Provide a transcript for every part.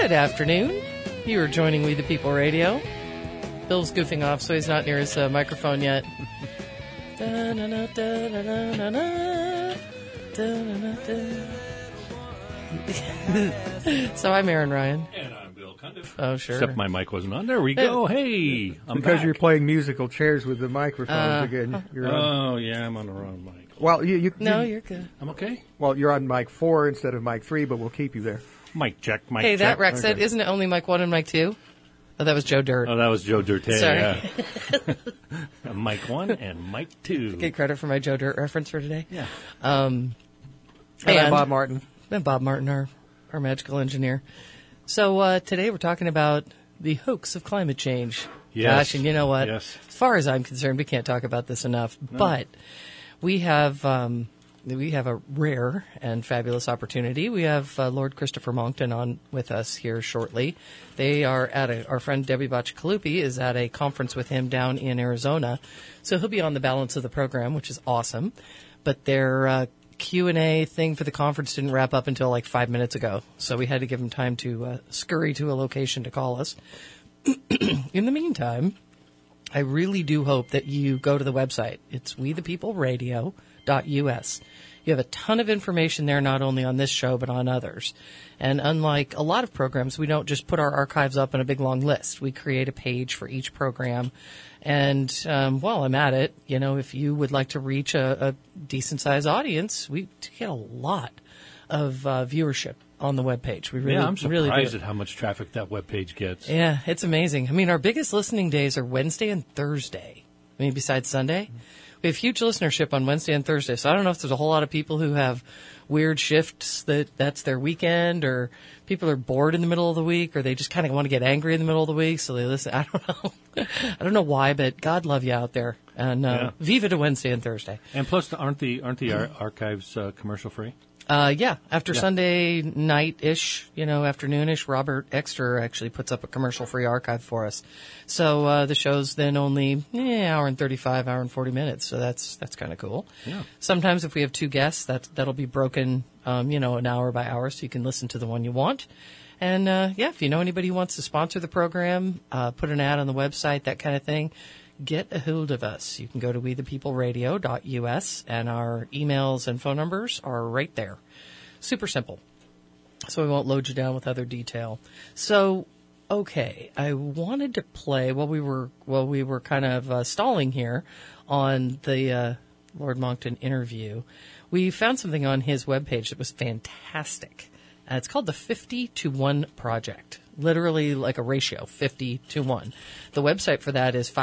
Good afternoon. You are joining We the People Radio. Bill's goofing off, so he's not near his microphone yet. So I'm Aaron Ryan. And I'm Bill Cundiff. Oh, sure. Except my mic wasn't on. There we go. Hey, I'm because back. you're playing musical chairs with the microphones again. You're on, Oh, yeah, I'm on the wrong mic. well, You're good. I'm okay? Well, you're on mic 4 instead of mic 3, but we'll keep you there. Mic check, mic Hey, check. that Rex said, isn't it only mic 1 and mic 2? Oh, that was Joe Dirt. Oh, that was Joe Dirt. Sorry. Yeah. Mic 1 and mic 2. Get credit for my Joe Dirt reference for today. Yeah. And Bob Martin. And Bob Martin, our magical engineer. So today we're talking about the hoax of climate change. Yes. Gosh, and you know what? Yes. As far as I'm concerned, we can't talk about this enough. No. But we have a rare and fabulous opportunity. We have Lord Christopher Monckton on with us here shortly. They are at our friend Debbie Bacigalupi is at a conference with him down in Arizona. So he'll be on the balance of the program, which is awesome. But their Q&A thing for the conference didn't wrap up until like 5 minutes ago. So we had to give him time to scurry to a location to call us. In the meantime, I really do hope that you go to the website. It's wethepeopleradio.us. You have a ton of information there, not only on this show, but on others. And unlike a lot of programs, we don't just put our archives up in a big, long list. We create a page for each program. And while I'm at it, you know, if you would like to reach a decent-sized audience, we get a lot of viewership on the webpage. We really, I'm surprised really do. at how much traffic that webpage gets. Yeah, it's amazing. I mean, our biggest listening days are Wednesday and Thursday. I mean, besides Sunday. We have huge listenership on Wednesday and Thursday. So I don't know if there's a whole lot of people who have weird shifts that's their weekend, or people are bored in the middle of the week, or they just kind of want to get angry in the middle of the week, so they listen. I don't know. I don't know why, but God love you out there. And Viva to Wednesday and Thursday. And plus, aren't the archives commercial free? After Sunday night-ish, afternoon-ish, Robert Exter actually puts up a commercial-free archive for us. So the show's then only hour and 35, hour and 40 minutes. So that's kind of cool. Yeah. Sometimes if we have two guests, that'll be broken, an hour by hour, so you can listen to the one you want. And if you know anybody who wants to sponsor the program, put an ad on the website, that kind of thing, get a hold of us. You can go to wethepeopleradio.us, and our emails and phone numbers are right there. Super simple. So we won't load you down with other detail. So, okay, I wanted to play while we were kind of stalling here on the Lord Monckton interview. We found something on his webpage that was fantastic. It's called the 50-to-1 Project. Literally like a ratio, 50-to-1. The website for that is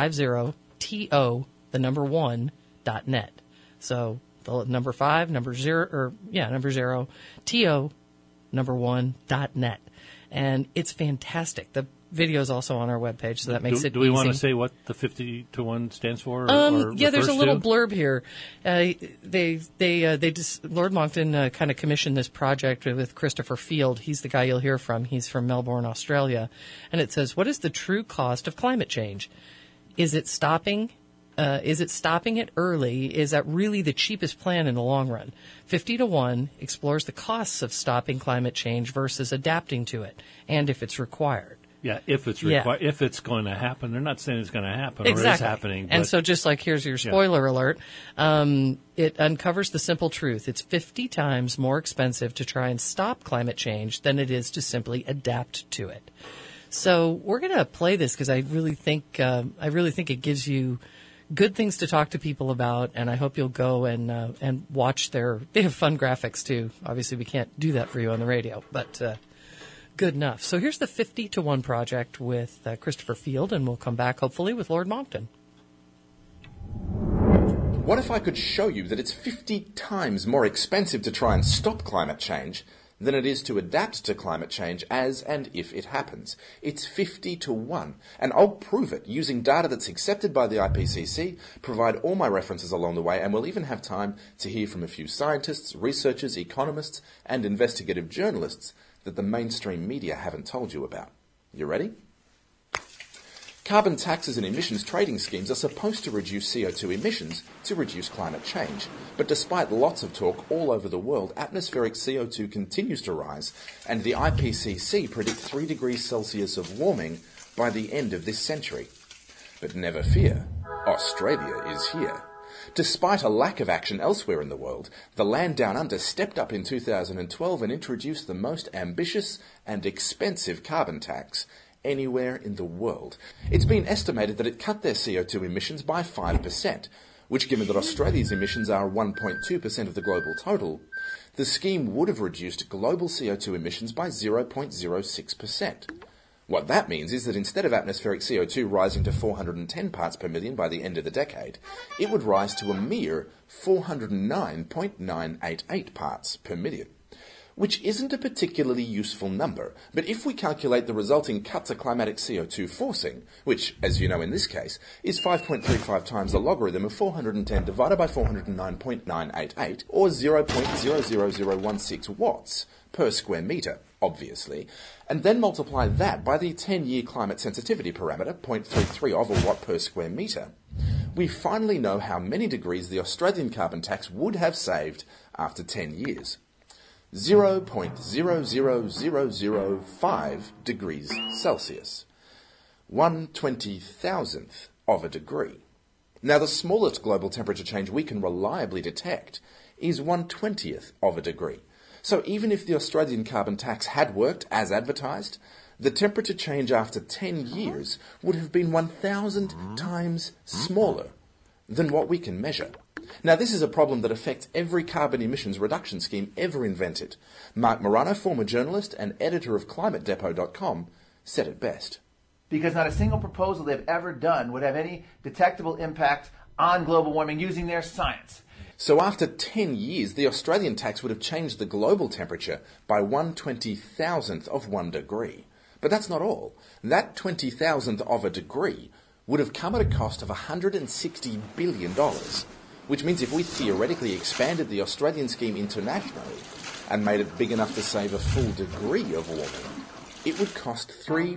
50to1.net. So the number 5, number 0, to number1.net. And it's fantastic. The video is also on our webpage, so that makes it easy. Do we want to say what the 50-to-1 stands for? There's a little blurb here. Lord Monckton kind of commissioned this project with Christopher Field. He's the guy you'll hear from. He's from Melbourne, Australia. And it says, what is the true cost of climate change? Is it stopping it early? Is that really the cheapest plan in the long run? 50-to-1 explores the costs of stopping climate change versus adapting to it, and if it's required. Yeah, if it's required, if it's going to happen. They're not saying it's going to happen, exactly. Or it's happening. And so just like here's your spoiler alert, it uncovers the simple truth. It's 50 times more expensive to try and stop climate change than it is to simply adapt to it. So we're going to play this because I really think it gives you good things to talk to people about, and I hope you'll go and watch they have fun graphics too. Obviously we can't do that for you on the radio, but good enough. So here's the 50-to-1 Project with Christopher Field, and we'll come back hopefully with Lord Monckton. What if I could show you that it's 50 times more expensive to try and stop climate change than it is to adapt to climate change as and if it happens? It's 50-to-1, and I'll prove it using data that's accepted by the IPCC, provide all my references along the way, and we'll even have time to hear from a few scientists, researchers, economists, and investigative journalists that the mainstream media haven't told you about. You ready? Carbon taxes and emissions trading schemes are supposed to reduce CO2 emissions to reduce climate change. But despite lots of talk all over the world, atmospheric CO2 continues to rise, and the IPCC predict 3 degrees Celsius of warming by the end of this century. But never fear, Australia is here. Despite a lack of action elsewhere in the world, the land down under stepped up in 2012 and introduced the most ambitious and expensive carbon tax anywhere in the world. It's been estimated that it cut their CO2 emissions by 5%, which, given that Australia's emissions are 1.2% of the global total, the scheme would have reduced global CO2 emissions by 0.06%. What that means is that instead of atmospheric CO2 rising to 410 parts per million by the end of the decade, it would rise to a mere 409.988 parts per million. Which isn't a particularly useful number, but if we calculate the resulting cut to climatic CO2 forcing, which, as you know in this case, is 5.35 times the logarithm of 410 divided by 409.988, or 0.00016 watts per square metre, obviously, and then multiply that by the 10-year climate sensitivity parameter, 0.33 of a watt per square metre, we finally know how many degrees the Australian carbon tax would have saved after 10 years. 0.00005 degrees Celsius. 1/20,000th of a degree. Now, the smallest global temperature change we can reliably detect is 1/20th of a degree. So even if the Australian carbon tax had worked as advertised, the temperature change after 10 years would have been 1,000 times smaller than what we can measure. Now, this is a problem that affects every carbon emissions reduction scheme ever invented. Mark Morano, former journalist and editor of ClimateDepot.com, said it best. Because not a single proposal they've ever done would have any detectable impact on global warming using their science. So after 10 years, the Australian tax would have changed the global temperature by 1/20,000th of 1 degree. But that's not all. That 20,000th of a degree would have come at a cost of $160 billion. Which means if we theoretically expanded the Australian scheme internationally and made it big enough to save a full degree of warming, it would cost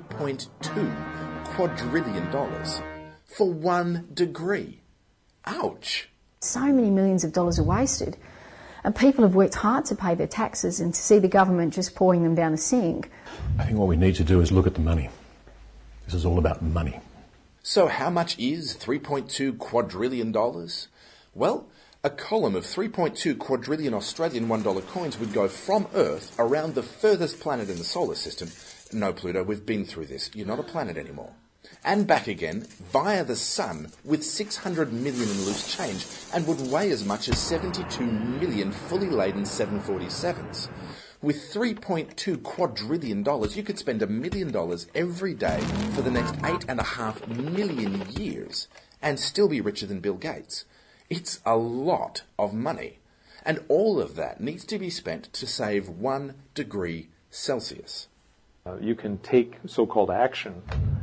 $3.2 quadrillion for 1 degree. Ouch! So many millions of dollars are wasted, and people have worked hard to pay their taxes, and to see the government just pouring them down the sink. I think what we need to do is look at the money. This is all about money. So how much is $3.2 quadrillion? Well, a column of 3.2 quadrillion Australian $1 coins would go from Earth around the furthest planet in the solar system. No, Pluto, we've been through this. You're not a planet anymore. And back again via the Sun with 600 million in loose change, and would weigh as much as 72 million fully laden 747s. With $3.2 quadrillion, you could spend $1 million every day for the next 8.5 million years and still be richer than Bill Gates. It's a lot of money. And all of that needs to be spent to save 1 degree Celsius. You can take so-called action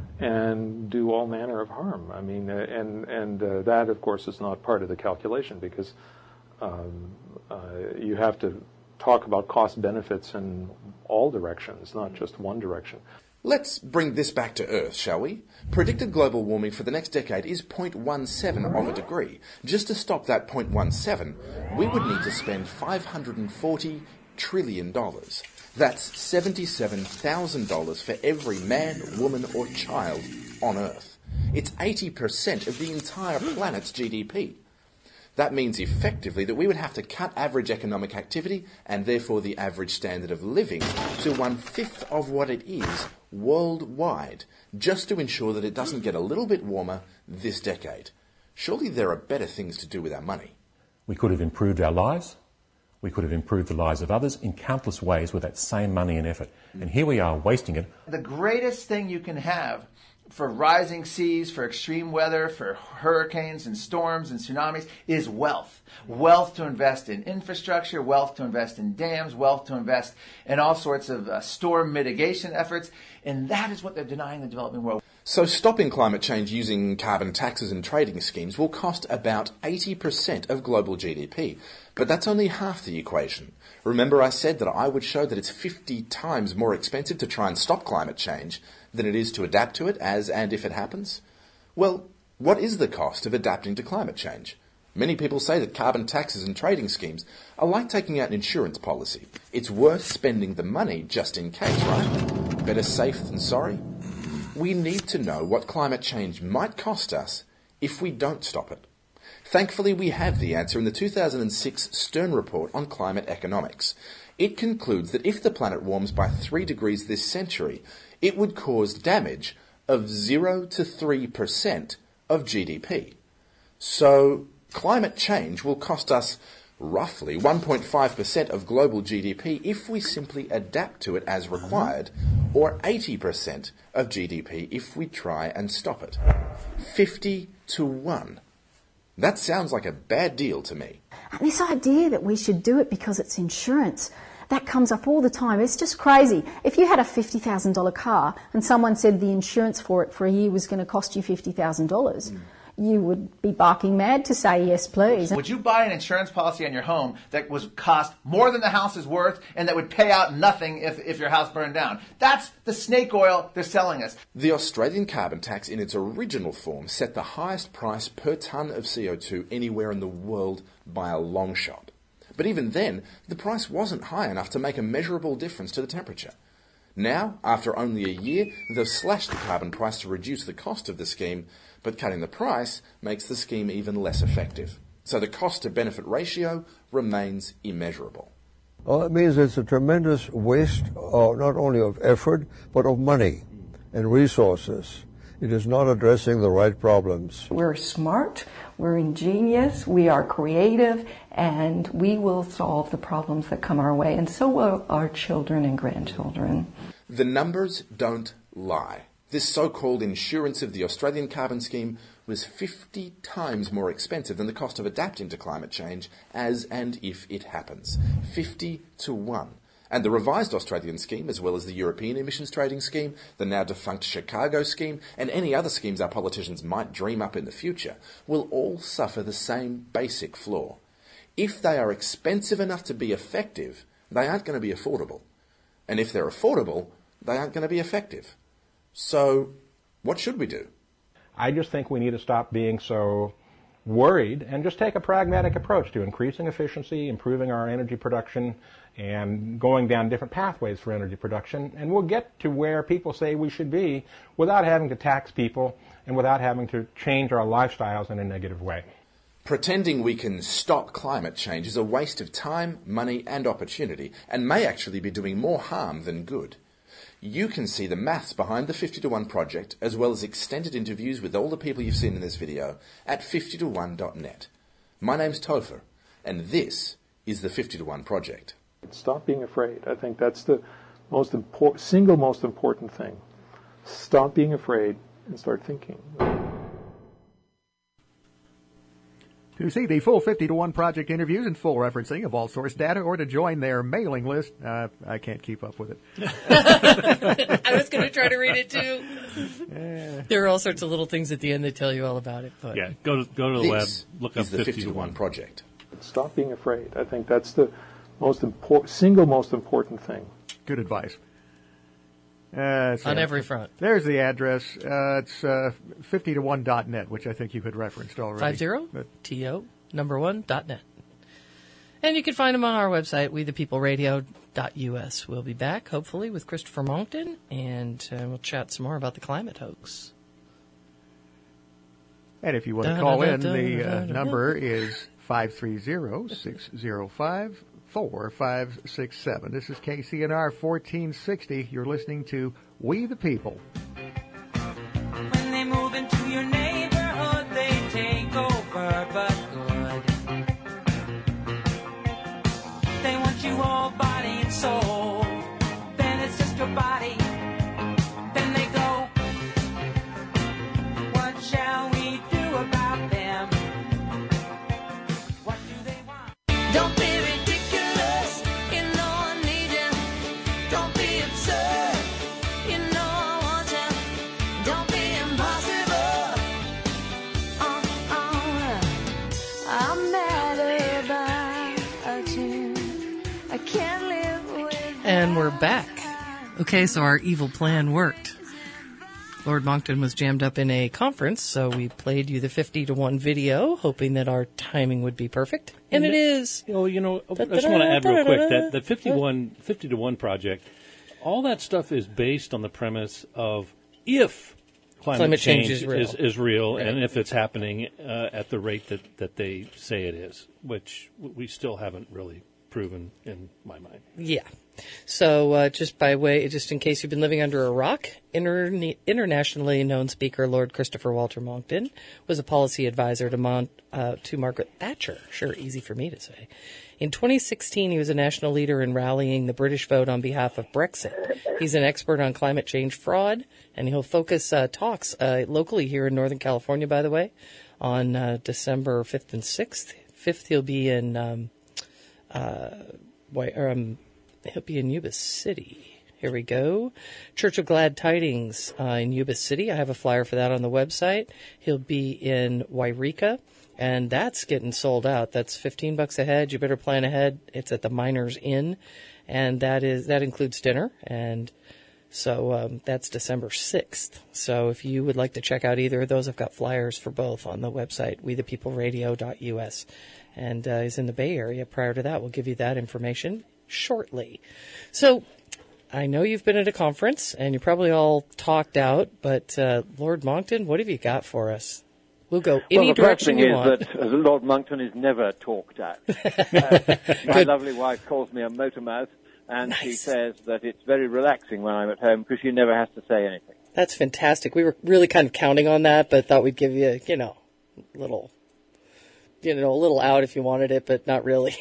and do all manner of harm. I mean, that, of course, is not part of the calculation, because you have to talk about cost benefits in all directions, not just one direction. Let's bring this back to Earth, shall we? Predicted global warming for the next decade is 0.17 of a degree. Just to stop that 0.17, we would need to spend $540 trillion. That's $77,000 for every man, woman or child on Earth. It's 80% of the entire planet's GDP. That means effectively that we would have to cut average economic activity and therefore the average standard of living to 1/5 of what it is worldwide, just to ensure that it doesn't get a little bit warmer this decade. Surely there are better things to do with our money. We could have improved our lives. We could have improved the lives of others in countless ways with that same money and effort. And here we are wasting it. The greatest thing you can have for rising seas, for extreme weather, for hurricanes and storms and tsunamis is wealth. Wealth to invest in infrastructure, wealth to invest in dams, wealth to invest in all sorts of storm mitigation efforts. And that is what they're denying the developing world. So stopping climate change using carbon taxes and trading schemes will cost about 80% of global GDP. But that's only half the equation. Remember I said that I would show that it's 50 times more expensive to try and stop climate change than it is to adapt to it as and if it happens? Well, what is the cost of adapting to climate change? Many people say that carbon taxes and trading schemes are like taking out an insurance policy. It's worth spending the money just in case, right? Better safe than sorry. We need to know what climate change might cost us if we don't stop it. Thankfully, we have the answer in the 2006 Stern Report on Climate Economics. It concludes that if the planet warms by 3 degrees this century, it would cause damage of 0 to 3% of GDP. So, climate change will cost us roughly 1.5% of global GDP if we simply adapt to it as required, or 80% of GDP if we try and stop it. 50 to 1. That sounds like a bad deal to me. And this idea that we should do it because it's insurance, that comes up all the time. It's just crazy. If you had a $50,000 car and someone said the insurance for it for a year was going to cost you $50,000, you would be barking mad to say yes, please. Would you buy an insurance policy on your home that was cost more than the house is worth and that would pay out nothing if your house burned down? That's the snake oil they're selling us. The Australian carbon tax in its original form set the highest price per tonne of CO2 anywhere in the world by a long shot. But even then, the price wasn't high enough to make a measurable difference to the temperature. Now, after only a year, they've slashed the carbon price to reduce the cost of the scheme, but cutting the price makes the scheme even less effective. So the cost-to-benefit ratio remains immeasurable. Well, it means it's a tremendous waste not only of effort, but of money and resources. It is not addressing the right problems. We're smart, we're ingenious, we are creative, and we will solve the problems that come our way, and so will our children and grandchildren. The numbers don't lie. This so-called insurance of the Australian carbon scheme was 50 times more expensive than the cost of adapting to climate change as and if it happens. 50 to 1. And the revised Australian scheme, as well as the European emissions trading scheme, the now defunct Chicago scheme, and any other schemes our politicians might dream up in the future, will all suffer the same basic flaw. If they are expensive enough to be effective, they aren't going to be affordable. And if they're affordable, they aren't going to be effective. So, what should we do? I just think we need to stop being so worried and just take a pragmatic approach to increasing efficiency, improving our energy production, and going down different pathways for energy production. And we'll get to where people say we should be without having to tax people and without having to change our lifestyles in a negative way. Pretending we can stop climate change is a waste of time, money, and opportunity, and may actually be doing more harm than good. You can see the maths behind the 50 to 1 project, as well as extended interviews with all the people you've seen in this video, at 50to1.net. My name's Topher, and this is the 50 to 1 project. Stop being afraid. I think that's the single most important thing. Stop being afraid and start thinking. To see the full 50 to 1 project interviews and full referencing of all source data, or to join their mailing list, I can't keep up with it. I was going to try to read it too. There are all sorts of little things at the end that tell you all about it. But. Yeah, go to the web, look up the 50 to 1 project. Stop being afraid. I think that's the single most important thing. Good advice. On every front. There's the address. It's 50to1.net, which I think you had referenced already. 50to1.net. And you can find them on our website, wethepeopleradio.us. We'll be back, hopefully, with Christopher Monckton, and we'll chat some more about the climate hoax. And if you want to call in, the number is 530-605-4567. This is KCNR 1460. You're listening to We the People. When they move into your neighborhood, they take over, but good. They want you all body and soul. Then it's just your body. Then they go, what shall we do about them? What do they want? Don't be ridiculous, you know I need you. Don't be absurd, you know And we're back. Okay, so our evil plan worked. Lord Monckton was jammed up in a conference, so we played you the 50-to-1 video, hoping that our timing would be perfect. And it is. I just want to add real quick that 50-to-1 project, all that stuff is based on the premise of if climate change is real right. And if it's happening at the rate that they say it is, which we still haven't really proven in my mind. Yeah. So just in case you've been living under a rock, internationally known speaker Lord Christopher Walter Monckton was a policy advisor to Margaret Thatcher. Sure, easy for me to say. In 2016, he was a national leader in rallying the British vote on behalf of Brexit. He's an expert on climate change fraud, and he'll focus talks locally here in Northern California, by the way, on December 5th and 6th. 5th, he'll be in he'll be in Yuba City. Here we go. Church of Glad Tidings in Yuba City. I have a flyer for that on the website. He'll be in Wairika, and that's getting sold out. That's $15 a head. You better plan ahead. It's at the Miners Inn, and that includes dinner. And so that's December 6th. So if you would like to check out either of those, I've got flyers for both on the website, wethepeopleradio.us. And he's in the Bay Area. Prior to that, we'll give you that information shortly. So I know you've been at a conference and you're probably all talked out, but Lord Monckton, what have you got for us? We'll go any direction you want. The first thing is that Lord Monckton is never talked out. My lovely wife calls me a motor mouth, and nice. She says that it's very relaxing when I'm at home because she never has to say anything. That's fantastic. We were really kind of counting on that, but thought we'd give you, a little out if you wanted it, but not really.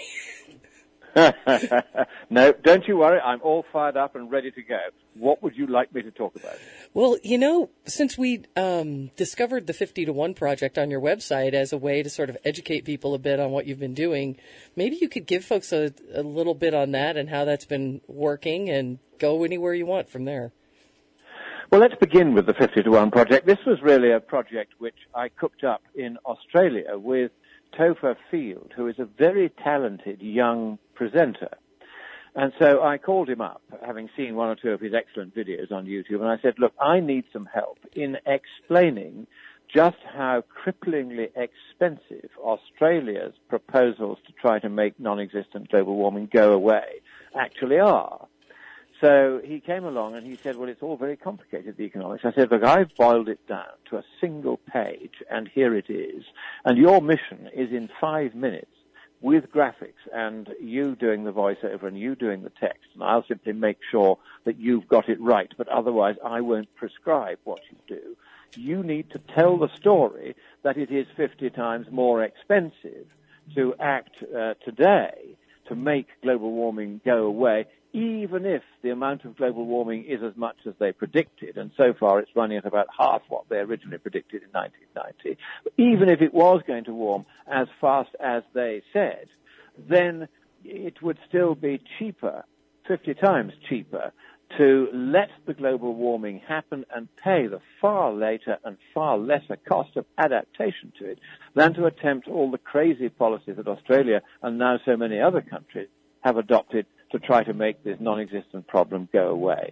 No, don't you worry. I'm all fired up and ready to go. What would you like me to talk about? Well, since we discovered the 50-to-1 project on your website as a way to sort of educate people a bit on what you've been doing, maybe you could give folks a little bit on that and how that's been working and go anywhere you want from there. Well, let's begin with the 50-to-1 project. This was really a project which I cooked up in Australia with Topher Field, who is a very talented young presenter. And so I called him up, having seen one or two of his excellent videos on YouTube, and I said, look, I need some help in explaining just how cripplingly expensive Australia's proposals to try to make non-existent global warming go away actually are. So he came along and he said, well, it's all very complicated, the economics. I said, look, I've boiled it down to a single page, and here it is. And your mission is in 5 minutes with graphics and you doing the voiceover and you doing the text. And I'll simply make sure that you've got it right, but otherwise I won't prescribe what you do. You need to tell the story that it is 50 times more expensive to act today to make global warming go away, even if the amount of global warming is as much as they predicted, and so far it's running at about half what they originally predicted in 1990. But even if it was going to warm as fast as they said, then it would still be cheaper, 50 times cheaper, to let the global warming happen and pay the far later and far lesser cost of adaptation to it than to attempt all the crazy policies that Australia and now so many other countries have adopted to try to make this non-existent problem go away.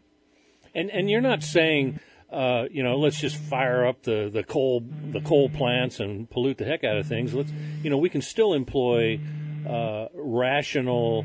And you're not saying, let's just fire up the coal plants and pollute the heck out of things. We can still employ rational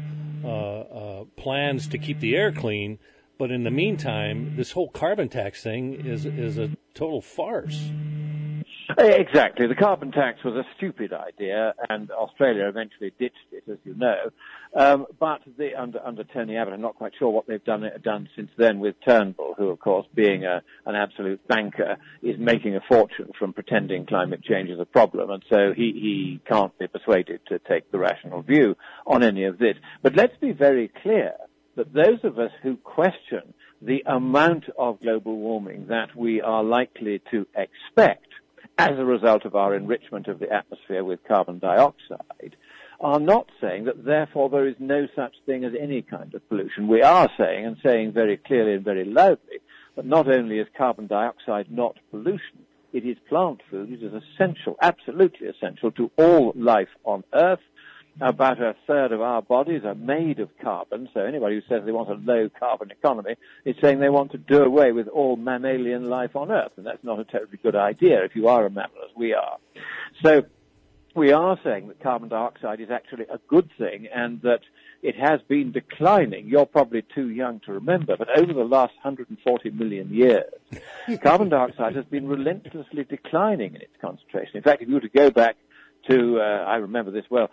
plans to keep the air clean, but in the meantime, this whole carbon tax thing is a total farce. Exactly. The carbon tax was a stupid idea, and Australia eventually ditched it, as you know. But under Tony Abbott, I'm not quite sure what they've done since then with Turnbull, who, of course, being an absolute banker, is making a fortune from pretending climate change is a problem, and so he can't be persuaded to take the rational view on any of this. But let's be very clear that those of us who question the amount of global warming that we are likely to expect as a result of our enrichment of the atmosphere with carbon dioxide, are not saying that therefore there is no such thing as any kind of pollution. We are saying, and saying very clearly and very loudly, that not only is carbon dioxide not pollution, it is plant food. It is essential, absolutely essential to all life on Earth. about a third of our bodies are made of carbon, so anybody who says they want a low-carbon economy is saying they want to do away with all mammalian life on Earth, and that's not a terribly good idea if you are a mammal, as we are. So we are saying that carbon dioxide is actually a good thing and that it has been declining. You're probably too young to remember, but over the last 140 million years, carbon dioxide has been relentlessly declining in its concentration. In fact, if you were to go back to, I remember this well,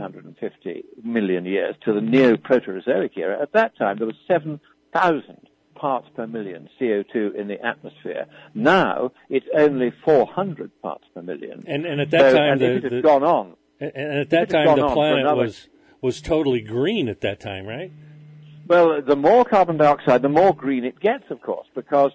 750 million years to the Neo-Proterozoic era, at that time there was 7,000 parts per million CO2 in the atmosphere. Now it's only 400 parts per million. And at that time, it had gone on. And at that time, the planet was totally green at that time, right? Well, the more carbon dioxide, the more green it gets, of course, because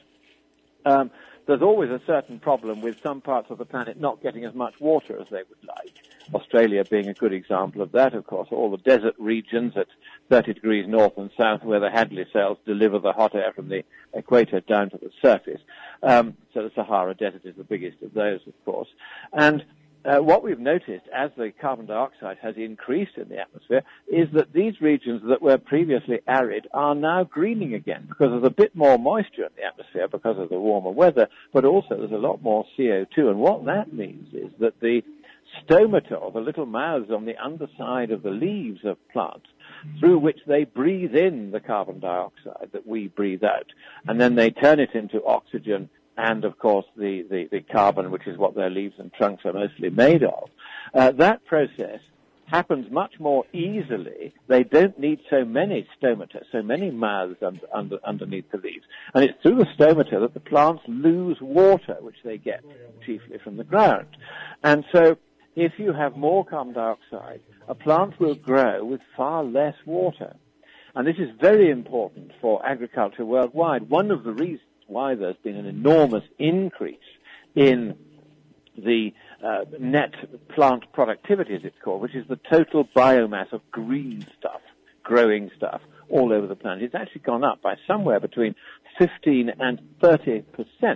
there's always a certain problem with some parts of the planet not getting as much water as they would like. Australia being a good example of that, of course. All the desert regions at 30 degrees north and south where the Hadley cells deliver the hot air from the equator down to the surface. So the Sahara Desert is the biggest of those, of course. And what we've noticed as the carbon dioxide has increased in the atmosphere is that these regions that were previously arid are now greening again because there's a bit more moisture in the atmosphere because of the warmer weather, but also there's a lot more CO2. And what that means is that the stomata, or the little mouths on the underside of the leaves of plants, through which they breathe in the carbon dioxide that we breathe out, and then they turn it into oxygen and, of course, the carbon, which is what their leaves and trunks are mostly made of. That process happens much more easily. They don't need so many stomata, so many mouths underneath the leaves. And it's through the stomata that the plants lose water, which they get chiefly from the ground. And so if you have more carbon dioxide, a plant will grow with far less water. And this is very important for agriculture worldwide. One of the reasons why there's been an enormous increase in the net plant productivity, as it's called, which is the total biomass of green stuff, growing stuff, all over the planet. It's actually gone up by somewhere between 15 and 30%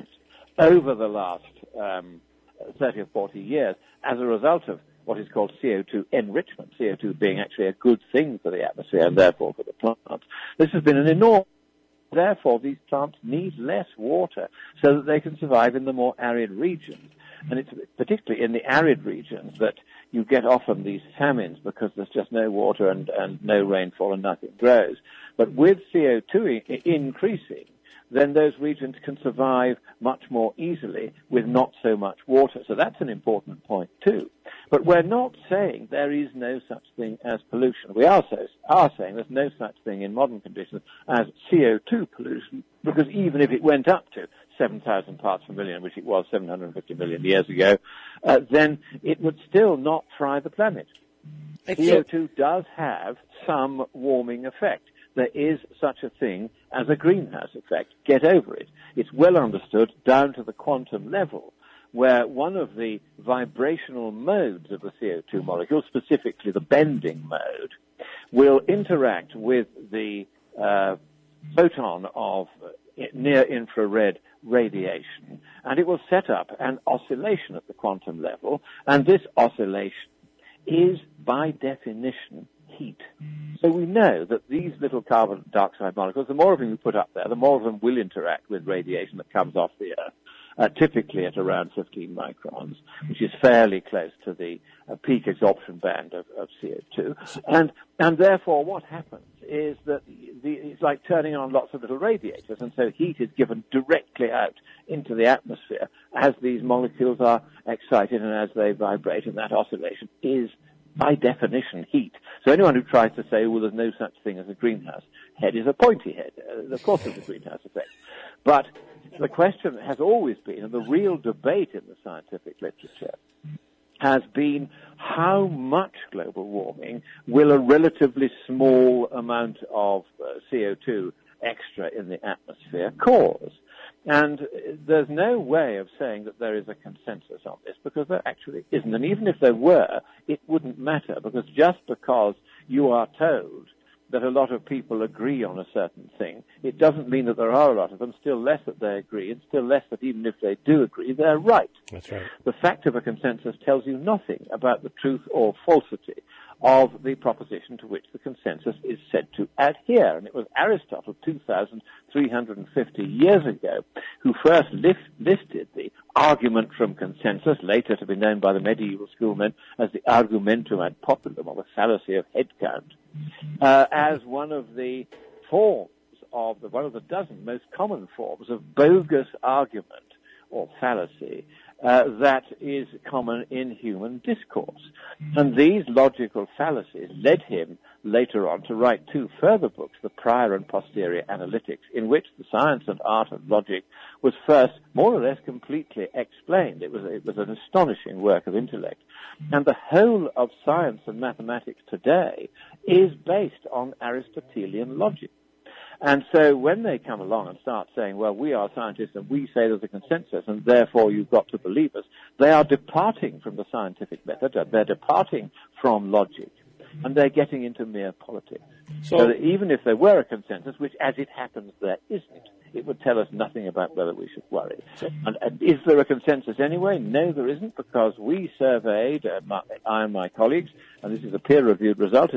over the last 30 or 40 years as a result of what is called CO2 enrichment, CO2 being actually a good thing for the atmosphere and therefore for the plants. This has been an enormous. Therefore, these plants need less water so that they can survive in the more arid regions. And it's particularly in the arid regions that you get often these famines because there's just no water and no rainfall and nothing grows. But with CO2 increasing, then those regions can survive much more easily with not so much water. So that's an important point too. But we're not saying there is no such thing as pollution. We are saying there's no such thing in modern conditions as CO2 pollution, because even if it went up to 7,000 parts per million, which it was 750 million years ago, then it would still not fry the planet. CO2 does have some warming effect. There is such a thing as a greenhouse effect. Get over it. It's well understood down to the quantum level, where one of the vibrational modes of the CO2 molecule, specifically the bending mode, will interact with the photon of near-infrared radiation, and it will set up an oscillation at the quantum level, and this oscillation is, by definition, heat. So we know that these little carbon dioxide molecules, the more of them you put up there, the more of them will interact with radiation that comes off the Earth, typically at around 15 microns, which is fairly close to the peak absorption band of CO2. And therefore what happens is that it's like turning on lots of little radiators, and so heat is given directly out into the atmosphere as these molecules are excited and as they vibrate, and that oscillation is by definition heat. So anyone who tries to say, well, there's no such thing as a greenhouse head is a pointy head. Of course there's a greenhouse effect. But the question has always been, and the real debate in the scientific literature has been, how much global warming will a relatively small amount of CO2 extra in the atmosphere cause? And there's no way of saying that there is a consensus on this, because there actually isn't. And even if there were, it wouldn't matter, because just because you are told that a lot of people agree on a certain thing, it doesn't mean that there are a lot of them, still less that they agree, and still less that even if they do agree, they're right. That's right. The fact of a consensus tells you nothing about the truth or falsity of the proposition to which the consensus is said to adhere. And it was Aristotle 2,350 years ago who first listed the argument from consensus, later to be known by the medieval schoolmen as the argumentum ad populum, or the fallacy of head count, as one of the forms of one of the dozen most common forms of bogus argument or fallacy that is common in human discourse. And these logical fallacies led him later on to write two further books, The Prior and Posterior Analytics, in which the science and art of logic was first more or less completely explained. It was an astonishing work of intellect. And the whole of science and mathematics today is based on Aristotelian logic. And so when they come along and start saying, well, we are scientists and we say there's a consensus and therefore you've got to believe us, they are departing from the scientific method, they're departing from logic, and they're getting into mere politics. So that even if there were a consensus, which as it happens there isn't, it would tell us nothing about whether we should worry. And is there a consensus anyway? No, there isn't, because we surveyed, I and my colleagues, and this is a peer-reviewed result,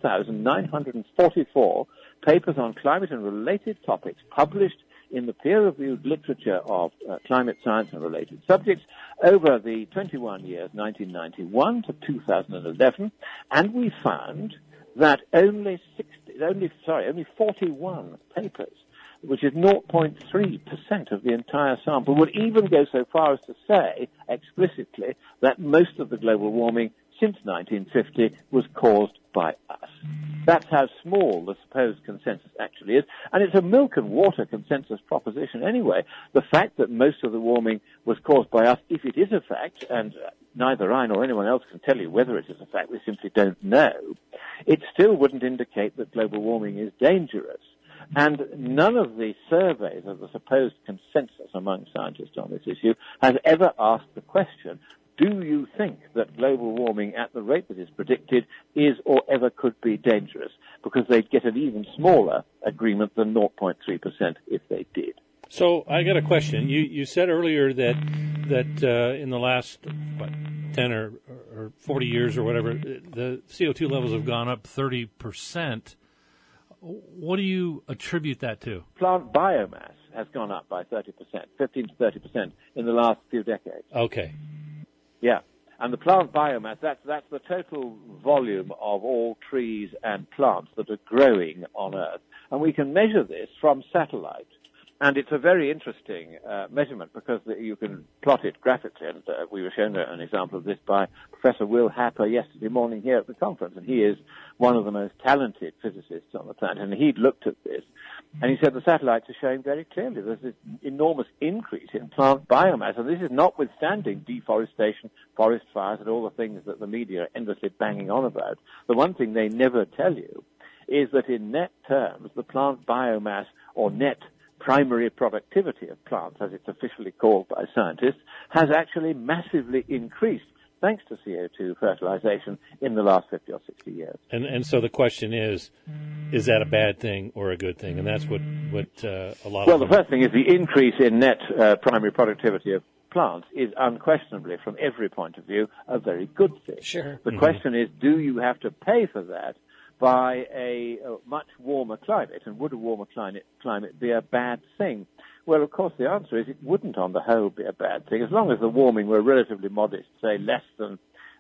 11,944 papers on climate and related topics published in the peer-reviewed literature of climate science and related subjects over the 21 years, 1991 to 2011, and we found that only 41 papers, which is 0.3% of the entire sample, would even go so far as to say explicitly that most of the global warming since 1950 was caused by us. That's how small the supposed consensus actually is. And it's a milk and water consensus proposition anyway. The fact that most of the warming was caused by us, if it is a fact, and neither I nor anyone else can tell you whether it is a fact, we simply don't know, it still wouldn't indicate that global warming is dangerous. And none of the surveys of the supposed consensus among scientists on this issue has ever asked the question, do you think that global warming at the rate that is predicted is or ever could be dangerous? Because they'd get an even smaller agreement than 0.3% if they did. So I got a question. You said earlier that in the last 10 or 40 years or whatever, the CO2 levels have gone up 30%. What do you attribute that to? Plant biomass has gone up by 30%, 15 to 30% in the last few decades. Okay. Yeah. And the plant biomass, that's the total volume of all trees and plants that are growing on Earth. And we can measure this from satellite. And it's a very interesting measurement because you can plot it graphically. And we were shown an example of this by Professor Will Happer yesterday morning here at the conference. And he is one of the most talented physicists on the planet. And he'd looked at this. And he said the satellites are showing very clearly there's this enormous increase in plant biomass. And this is notwithstanding deforestation, forest fires, and all the things that the media are endlessly banging on about. The one thing they never tell you is that in net terms, the plant biomass, or net primary productivity of plants, as it's officially called by scientists, has actually massively increased thanks to CO2 fertilization in the last 50 or 60 years. And so the question is that a bad thing or a good thing? And that's what a lot Well, of the first thing is the increase in net primary productivity of plants is unquestionably, from every point of view, a very good thing. Sure. The question is, do you have to pay for that by a much warmer climate, and would a warmer climate be a bad thing? Well, of course, the answer is it wouldn't on the whole be a bad thing, as long as the warming were relatively modest, say less than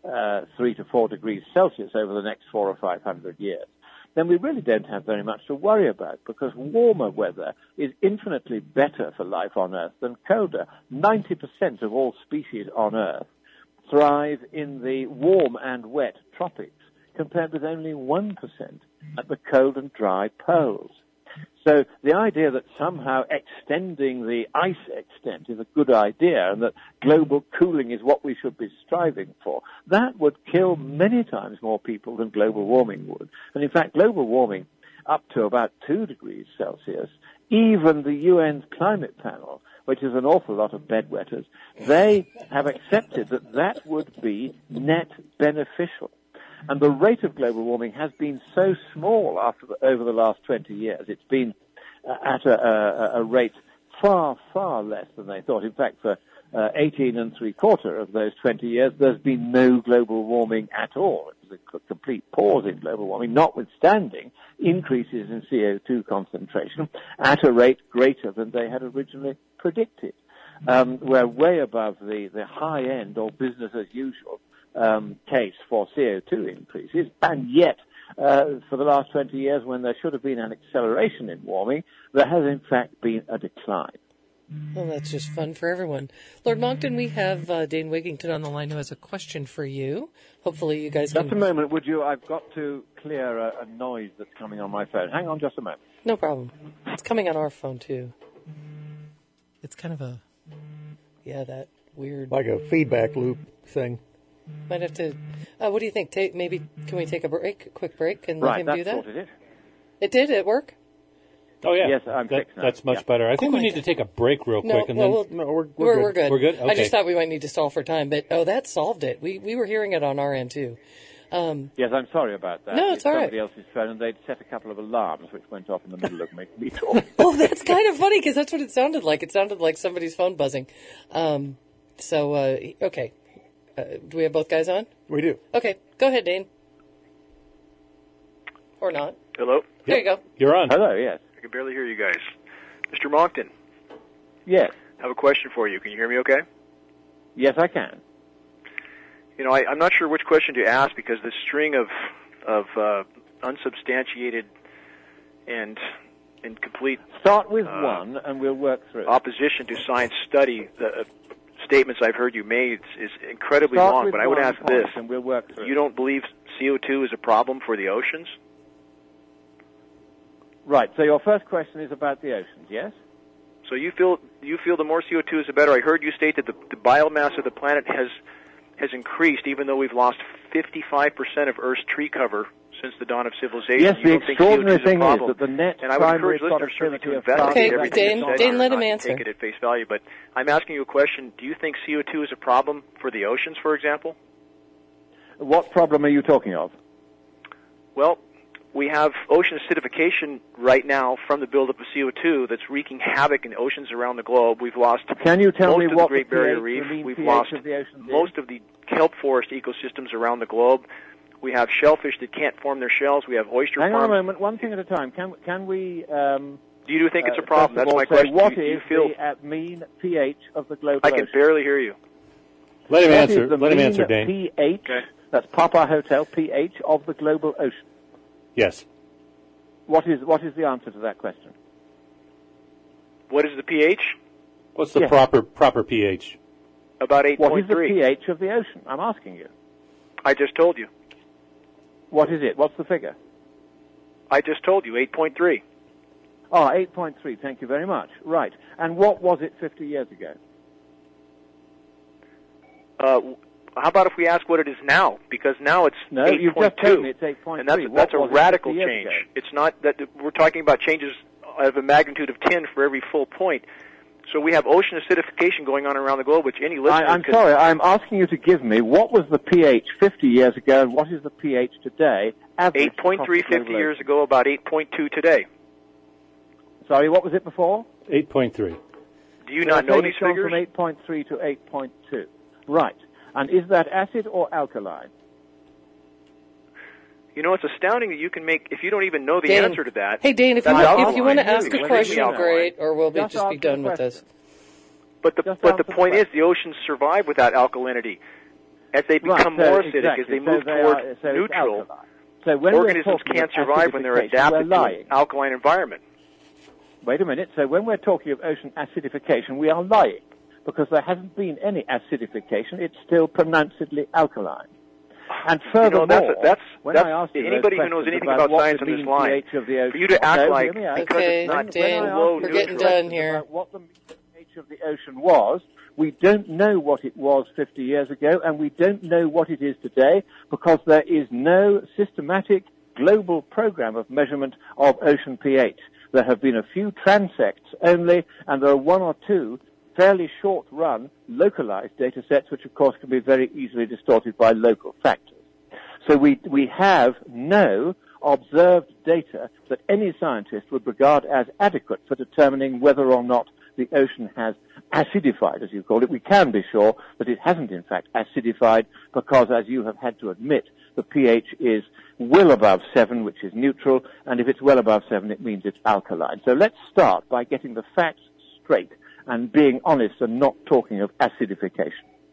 3 to 4 degrees Celsius over the next 400 or 500 years. Then we really don't have very much to worry about, because warmer weather is infinitely better for life on Earth than colder. 90% of all species on Earth thrive in the warm and wet tropics, compared with only 1% at the cold and dry poles. So the idea that somehow extending the ice extent is a good idea and that global cooling is what we should be striving for, that would kill many times more people than global warming would. And in fact, global warming up to about 2 degrees Celsius, even the UN's climate panel, which is an awful lot of bedwetters, they have accepted that that would be net beneficial. And the rate of global warming has been so small over the last 20 years. It's been at a rate far, far less than they thought. In fact, for 18 3/4 of those 20 years, there's been no global warming at all. It was a complete pause in global warming, notwithstanding increases in CO2 concentration at a rate greater than they had originally predicted. We're way above the high end or business as usual case for CO2 increases, and yet for the last 20 years, when there should have been an acceleration in warming, there has in fact been a decline. Well, that's just fun for everyone. Lord Monckton, we have Dane Wigington on the line who has a question for you. Hopefully you guys can... Just a moment, would you? I've got to clear a noise that's coming on my phone. Hang on just a moment. No problem. It's coming on our phone, too. It's kind of a... Yeah, that weird... Like a feedback loop thing. Might have to... what do you think? Maybe can we take a quick break, and let him do that? Right, that sorted it. It did? It work? Oh, yeah. Yes, I'm fixed now. That's much better. I think we need to take a break real quick. And we're good. We're good? Okay. I just thought we might need to stall for time, but, that solved it. We were hearing it on our end, too. Yes, I'm sorry about that. No, it's all right. Somebody else's phone, and they'd set a couple of alarms which went off in the middle of me talking. Oh, that's kind of funny, because that's what it sounded like. It sounded like somebody's phone buzzing. Okay. Do we have both guys on? We do. Okay, go ahead, Dane. Or not. Hello? There you go. You're on. Hello, yes. I can barely hear you guys. Mr. Monckton. Yes. I have a question for you. Can you hear me okay? Yes, I can. You know, I'm not sure which question to ask because this string of unsubstantiated and incomplete... Start with one, and we'll work through. Opposition to science study, the statements I've heard you made is incredibly Start long, with but I would one ask point, this. And we'll work through. You don't believe CO2 is a problem for the oceans? Right, so your first question is about the oceans, yes? So you feel the more CO2 is the better. I heard you state that the biomass of the planet has increased, even though we've lost 55% of Earth's tree cover since the dawn of civilization. Yes, you the don't think CO2 extraordinary is a thing is problem. that the net and I would primary encourage listeners certainly to productivity of investigate Okay, everything you said, Dane, let him not answer. take it at face value. But I'm asking you a question. Do you think CO2 is a problem for the oceans, for example? What problem are you talking of? Well, we have ocean acidification right now from the buildup of CO2 that's wreaking havoc in oceans around the globe. We've lost Can you tell most me of what the Great the Barrier pH, Reef. the mean We've pH lost of the oceans most of the kelp forest ecosystems around the globe. We have shellfish that can't form their shells. We have oyster Hang farms. on a moment, one thing at a time. Can we... Do you think it's a problem? first of That's all, my say question. what Do you is feel... the mean pH of the global I can ocean? barely hear you. Let him What answer. is the Let him mean answer, Dane. pH, that's Papa Hotel, pH of the global ocean. Yes. What is the answer to that question? What is the pH? What's the Yes. proper pH? About 8.3. What is the pH of the ocean? I'm asking you. I just told you. What is it? What's the figure? I just told you, 8.3. Ah, 8.3. Thank you very much. Right. And what was it 50 years ago? How about if we ask what it is now? Because now it's 8.2. No, you've just told me it's 8.3. And that's What a was it radical 50 years change. ago? It's not that we're talking about changes of a magnitude of 10 for every full point. So we have ocean acidification going on around the globe, which any listener I'm sorry, I'm asking you to give me what was the pH 50 years ago and what is the pH today? 8.3 50 years ago, about 8.2 today. Sorry, what was it before? 8.3. Do you not know these figures? From 8.3 to 8.2. Right. And is that acid or alkaline? You know, it's astounding that you can make, if you don't even know the Dane. answer to that. Hey, Dane, if you want to ask a question, great, or we'll just be done with this. But the point is, the oceans survive without alkalinity. As they become more acidic, as they move toward neutral, organisms can't survive when they're adapted to an alkaline environment. Wait a minute. So when we're talking of ocean acidification, we are lying, because there hasn't been any acidification. It's still pronouncedly alkaline. And furthermore, that's when I ask you anybody who knows anything about science on this line, for you to act like because it's not below we're getting done here. About what the pH of the ocean was, we don't know what it was 50 years ago, and we don't know what it is today, because there is no systematic global program of measurement of ocean pH. There have been a few transects only, and there are one or two fairly short-run, localized data sets, which, of course, can be very easily distorted by local factors. So we have no observed data that any scientist would regard as adequate for determining whether or not the ocean has acidified, as you call it. We can be sure that it hasn't, in fact, acidified because, as you have had to admit, the pH is well above 7, which is neutral, and if it's well above 7, it means it's alkaline. So let's start by getting the facts straight and being honest and not talking of acidification.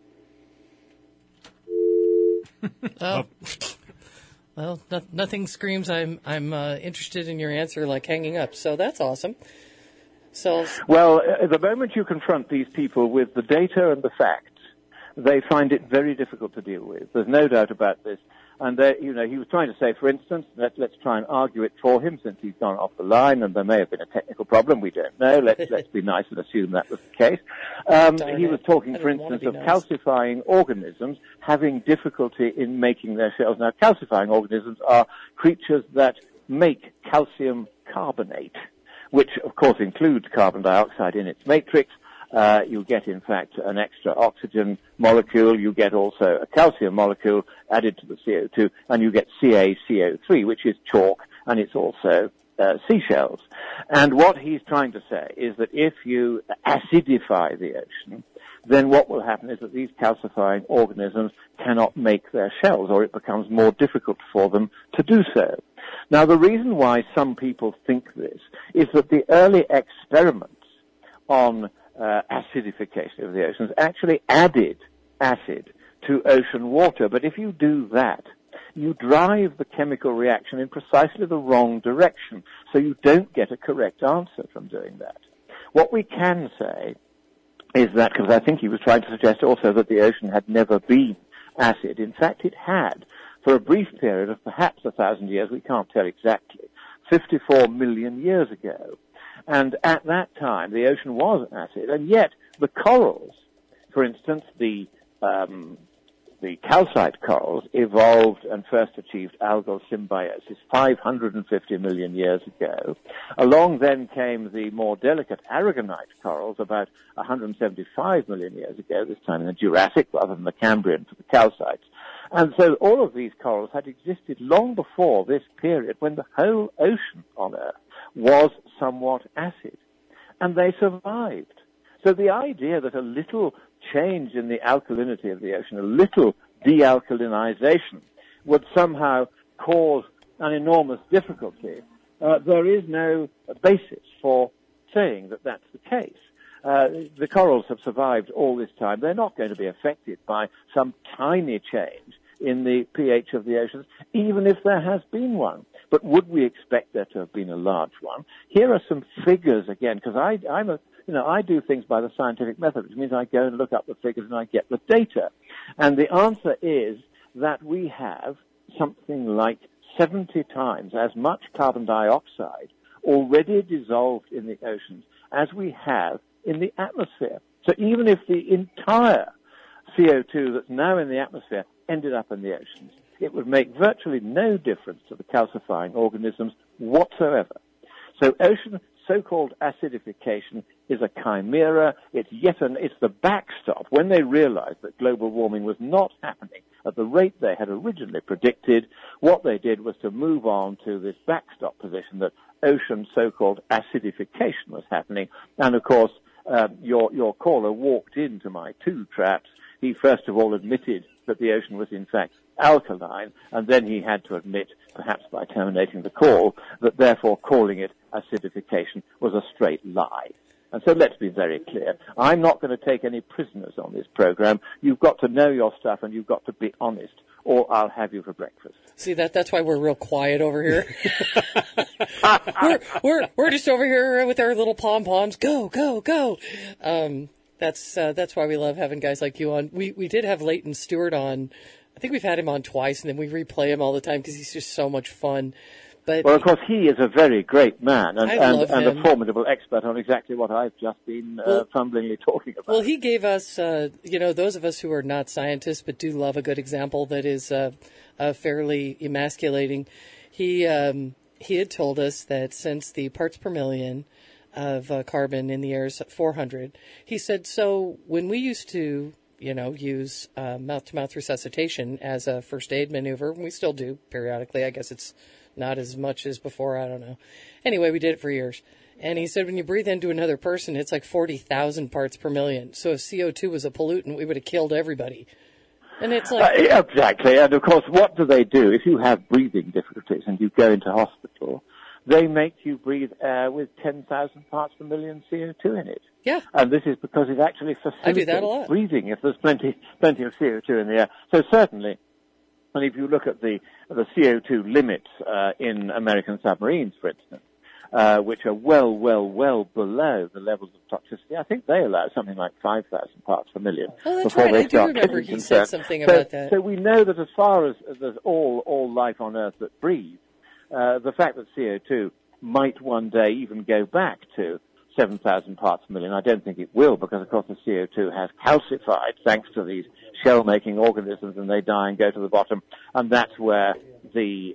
Well, nothing screams I'm interested in your answer like hanging up, so that's awesome. So, well, the moment you confront these people with the data and the facts, they find it very difficult to deal with. There's no doubt about this. And he was trying to say, for instance, let's try and argue it for him since he's gone off the line, and there may have been a technical problem. We don't know. Let's be nice and assume that was the case. He was talking, for instance, of calcifying organisms having difficulty in making their shells. Now, calcifying organisms are creatures that make calcium carbonate, which, of course, includes carbon dioxide in its matrix. You get, in fact, an extra oxygen molecule. You get also a calcium molecule added to the CO2, and you get CaCO3, which is chalk, and it's also seashells. And what he's trying to say is that if you acidify the ocean, then what will happen is that these calcifying organisms cannot make their shells, or it becomes more difficult for them to do so. Now, the reason why some people think this is that the early experiments on acidification of the oceans actually added acid to ocean water. But if you do that, you drive the chemical reaction in precisely the wrong direction, so you don't get a correct answer from doing that. What we can say is that, because I think he was trying to suggest also that the ocean had never been acid. In fact, it had. For a brief period of perhaps 1,000 years, we can't tell exactly, 54 million years ago. And at that time, the ocean was acid, and yet the corals, for instance, the calcite corals evolved and first achieved algal symbiosis 550 million years ago. Along then came the more delicate aragonite corals about 175 million years ago, this time in the Jurassic rather than the Cambrian for the calcites. And so all of these corals had existed long before this period when the whole ocean on Earth was somewhat acid. And they survived. So the idea that a little change in the alkalinity of the ocean, a little dealkalinization, would somehow cause an enormous difficulty, there is no basis for saying that that's the case. The corals have survived all this time. They're not going to be affected by some tiny change in the pH of the oceans, even if there has been one. But would we expect there to have been a large one? Here are some figures again, because I do things by the scientific method, which means I go and look up the figures and I get the data. And the answer is that we have something like 70 times as much carbon dioxide already dissolved in the oceans as we have in the atmosphere. So even if the entire CO2 that's now in the atmosphere ended up in the oceans, it would make virtually no difference to the calcifying organisms whatsoever. So ocean so-called acidification is a chimera. It's the backstop. When they realized that global warming was not happening at the rate they had originally predicted, what they did was to move on to this backstop position that ocean so-called acidification was happening. And of course, your caller walked into my two traps. He first of all admitted that the ocean was in fact alkaline, and then he had to admit, perhaps by terminating the call, that therefore calling it acidification was a straight lie. And so let's be very clear. I'm not going to take any prisoners on this program. You've got to know your stuff and you've got to be honest, or I'll have you for breakfast. See, that's why we're real quiet over here. we're just over here with our little pom-poms. Go, go, go. That's why we love having guys like you on. We did have Leighton Stewart on. I think we've had him on twice, and then we replay him all the time because he's just so much fun. But well, of course, he is a very great man and a formidable expert on exactly what I've just been fumblingly talking about. Well, he gave us, those of us who are not scientists but do love a good example that is fairly emasculating. He had told us that since the parts per million of carbon in the air is 400, he said, so when we used to use mouth-to-mouth resuscitation as a first aid maneuver, and we still do periodically. I guess it's not as much as before. I don't know. Anyway, we did it for years. And he said when you breathe into another person, it's like 40,000 parts per million. So if CO2 was a pollutant, we would have killed everybody. And it's like... exactly. And, of course, what do they do? If you have breathing difficulties and you go into hospital, they make you breathe air with 10,000 parts per million CO2 in it. Yeah. And this is because it actually facilitates breathing if there's plenty of CO2 in the air. So certainly, and if you look at the CO2 limits in American submarines, for instance, which are well below the levels of toxicity, I think they allow something like 5,000 parts per million. Oh, that's right. I do remember he said something about that. So we know that as far as there's all life on Earth that breathes, the fact that CO2 might one day even go back to 7,000 parts per million. I don't think it will, because, of course, the CO2 has calcified thanks to these shell-making organisms, and they die and go to the bottom. And that's where the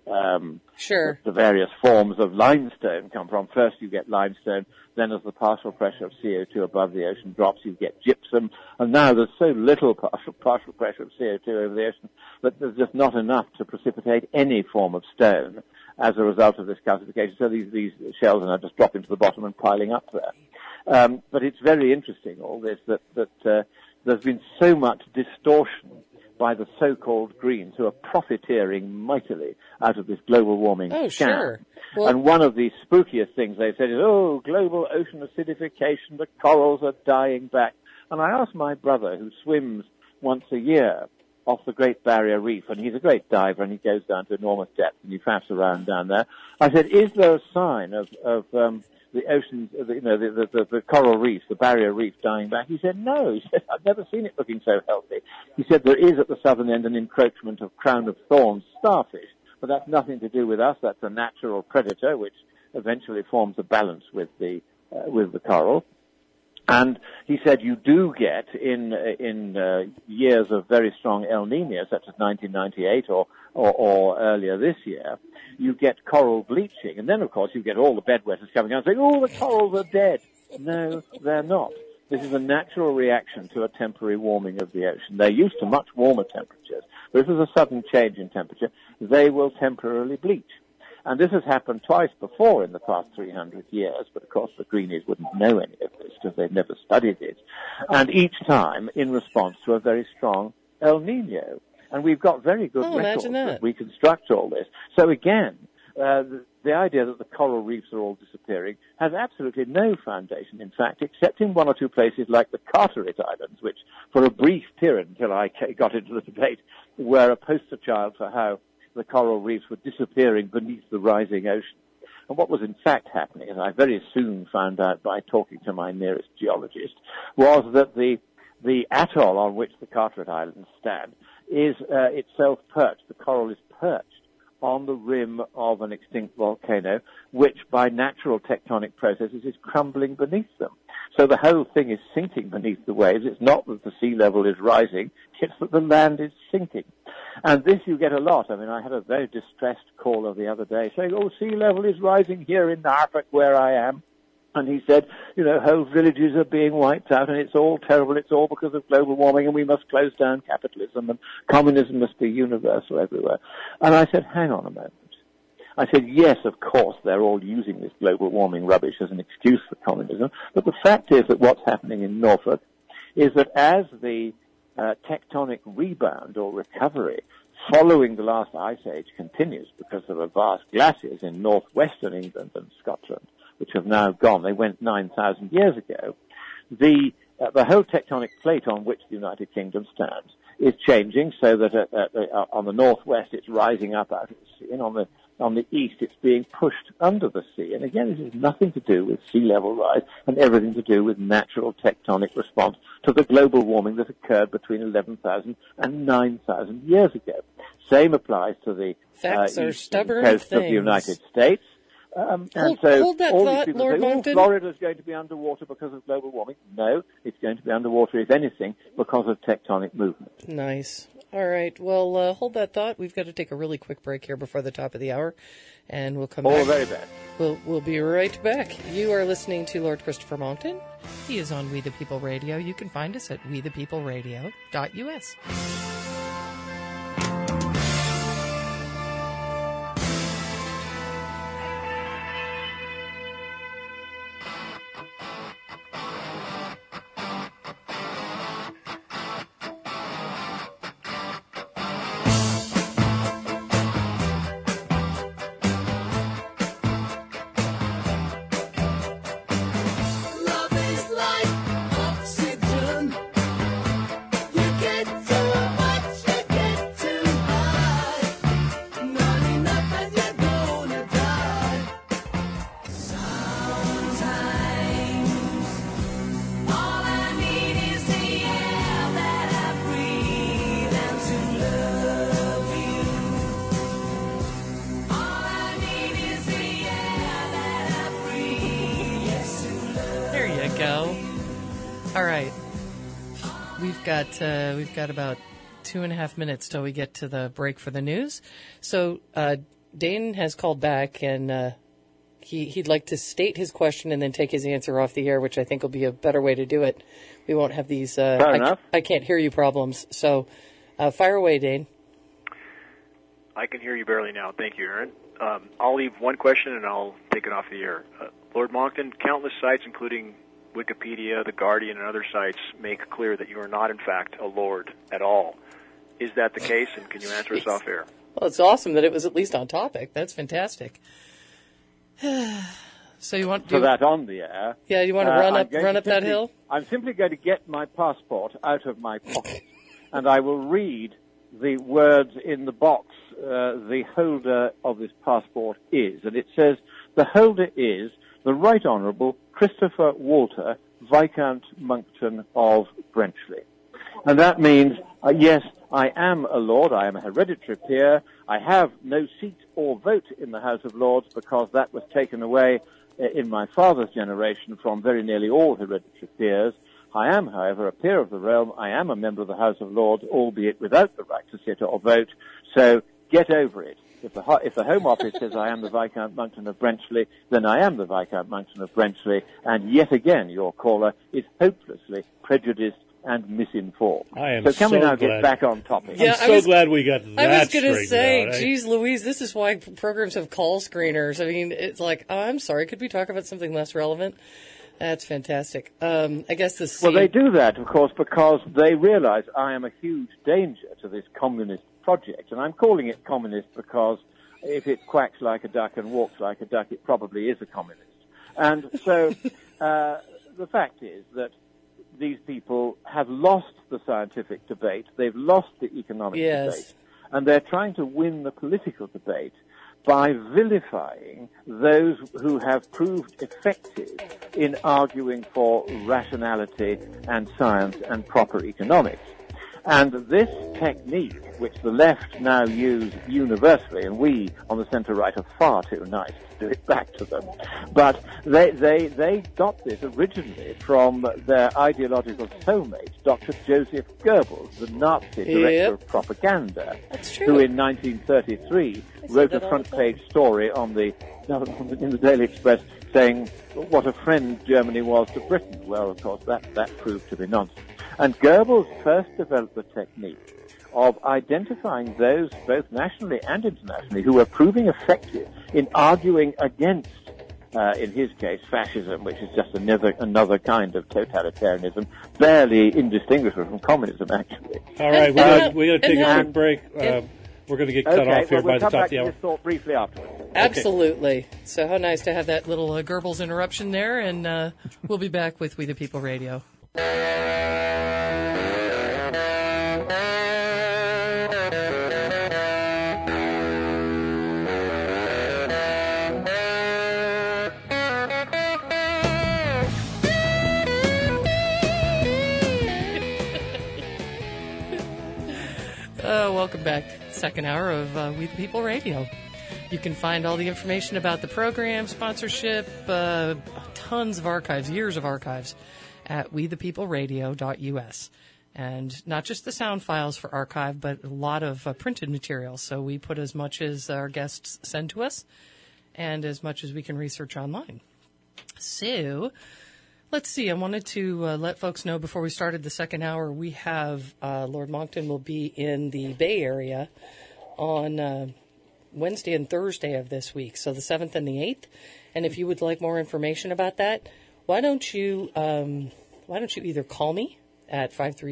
various forms of limestone come from. First you get limestone, then as the partial pressure of CO2 above the ocean drops, you get gypsum. And now there's so little partial pressure of CO2 over the ocean that there's just not enough to precipitate any form of stone as a result of this calcification. So these shells are now just dropping to the bottom and piling up there. But it's very interesting, all this, that there's been so much distortion by the so-called Greens, who are profiteering mightily out of this global warming scam. Sure. Well, and one of the spookiest things they've said is, global ocean acidification, the corals are dying back. And I asked my brother, who swims once a year off the Great Barrier Reef, and he's a great diver, and he goes down to enormous depth, and he faffs around down there. I said, is there a sign of the oceans, the coral reefs, the barrier reef dying back? He said, no. He said, I've never seen it looking so healthy. He said, there is at the southern end an encroachment of crown of thorns starfish, but that's nothing to do with us. That's a natural predator, which eventually forms a balance with the coral. And he said you do get in years of very strong El Nino, such as 1998 or earlier this year, you get coral bleaching. And then, of course, you get all the bedwetters coming out saying, the corals are dead. No, they're not. This is a natural reaction to a temporary warming of the ocean. They're used to much warmer temperatures. But if there's a sudden change in temperature, they will temporarily bleach. And this has happened twice before in the past 300 years, but of course the Greenies wouldn't know any of this because they've never studied it. And each time in response to a very strong El Nino. And we've got very good records that reconstruct all this. So again, the idea that the coral reefs are all disappearing has absolutely no foundation, in fact, except in one or two places like the Carteret Islands, which for a brief period until I got into the debate were a poster child for how the coral reefs were disappearing beneath the rising ocean. And what was in fact happening, as I very soon found out by talking to my nearest geologist, was that the atoll on which the Carteret Islands stand is itself perched. The coral is perched on the rim of an extinct volcano, which by natural tectonic processes is crumbling beneath them. So the whole thing is sinking beneath the waves. It's not that the sea level is rising, it's that the land is sinking. And this you get a lot. I mean, I had a very distressed caller the other day saying, sea level is rising here in Norfolk where I am. And he said, whole villages are being wiped out and it's all terrible. It's all because of global warming and we must close down capitalism and communism must be universal everywhere. And I said, hang on a moment. I said, yes, of course, they're all using this global warming rubbish as an excuse for communism. But the fact is that what's happening in Norfolk is that as the tectonic rebound or recovery following the last ice age continues, because there are vast glaciers in northwestern England and Scotland, which have now gone. They went 9,000 years ago. The whole tectonic plate on which the United Kingdom stands is changing, so that on the northwest it's rising up out of the sea, and on the east it's being pushed under the sea. And again, this has nothing to do with sea level rise and everything to do with natural tectonic response to the global warming that occurred between 11,000 and 9,000 years ago. Same applies to the eastern coast of the United States. Hold that thought, Lord Monckton. Florida is going to be underwater because of global warming. No, it's going to be underwater, if anything, because of tectonic movement. Nice. All right. Well, hold that thought. We've got to take a really quick break here before the top of the hour, and we'll come back. Oh, very bad. We'll be right back. You are listening to Lord Christopher Monckton. He is on We the People Radio. You can find us at wethepeopleradio.us. We've got about 2.5 minutes till we get to the break for the news. So Dane has called back, and he'd like to state his question and then take his answer off the air, which I think will be a better way to do it. We won't have these Fair enough. I can't hear you problems. So fire away, Dane. I can hear you barely now. Thank you, Aaron. I'll leave one question and I'll take it off the air. Lord Monckton, countless sites, including Wikipedia, The Guardian, and other sites, make clear that you are not, in fact, a lord at all. Is that the case, and can you answer us off air? Well, it's awesome that it was at least on topic. That's fantastic. So you want that on the air? Yeah, you want to run up that hill? I'm simply going to get my passport out of my pocket, and I will read the words in the box the holder of this passport is. And it says, the holder is the Right Honourable Christopher Walter, Viscount Monckton of Brenchley. And that means, yes, I am a lord, I am a hereditary peer, I have no seat or vote in the House of Lords because that was taken away in my father's generation from very nearly all hereditary peers. I am, however, a peer of the realm. I am a member of the House of Lords, albeit without the right to sit or vote. So get over it. If the Home Office says I am the Viscount Monckton of Brenchley, then I am the Viscount Monckton of Brenchley. And yet again, your caller is hopelessly prejudiced and misinformed. So can we now get back on topic? Yeah, I'm so glad we got that I was going to say, out, geez Louise, this is why programs have call screeners. I mean, it's like, oh, I'm sorry, could we talk about something less relevant? That's fantastic. I guess this. Well, they do that, of course, because they realize I am a huge danger to this communist project. And I'm calling it communist because if it quacks like a duck and walks like a duck, it probably is a communist. And so the fact is that these people have lost the scientific debate. They've lost the economic debate. And they're trying to win the political debate by vilifying those who have proved effective in arguing for rationality and science and proper economics. And this technique, which the left now use universally, and we on the centre-right are far too nice to do it back to them, but they got this originally from their ideological soulmate, Dr. Joseph Goebbels, the Nazi director of propaganda, who in 1933 wrote a front-page story in the Daily Express saying what a friend Germany was to Britain. Well, of course, that proved to be nonsense. And Goebbels first developed the technique of identifying those, both nationally and internationally, who were proving effective in arguing against, in his case, fascism, which is just another kind of totalitarianism, barely indistinguishable from communism, actually. All right, we got to take a quick break. We're going to get cut off here by the top of the hour. We'll come back to this thought briefly afterwards. Absolutely. Okay. So how nice to have that little Goebbels interruption there, and we'll be back with We the People Radio. Welcome back. Second hour of We the People Radio. You can find all the information about the program, sponsorship, tons of archives, years of archives at wethepeopleradio.us. And not just the sound files for archive, but a lot of printed material. So we put as much as our guests send to us and as much as we can research online. So let's see. I wanted to let folks know before we started the second hour, we have Lord Monckton will be in the Bay Area on Wednesday and Thursday of this week, so the 7th and the 8th. And if you would like more information about that, why don't you either call me at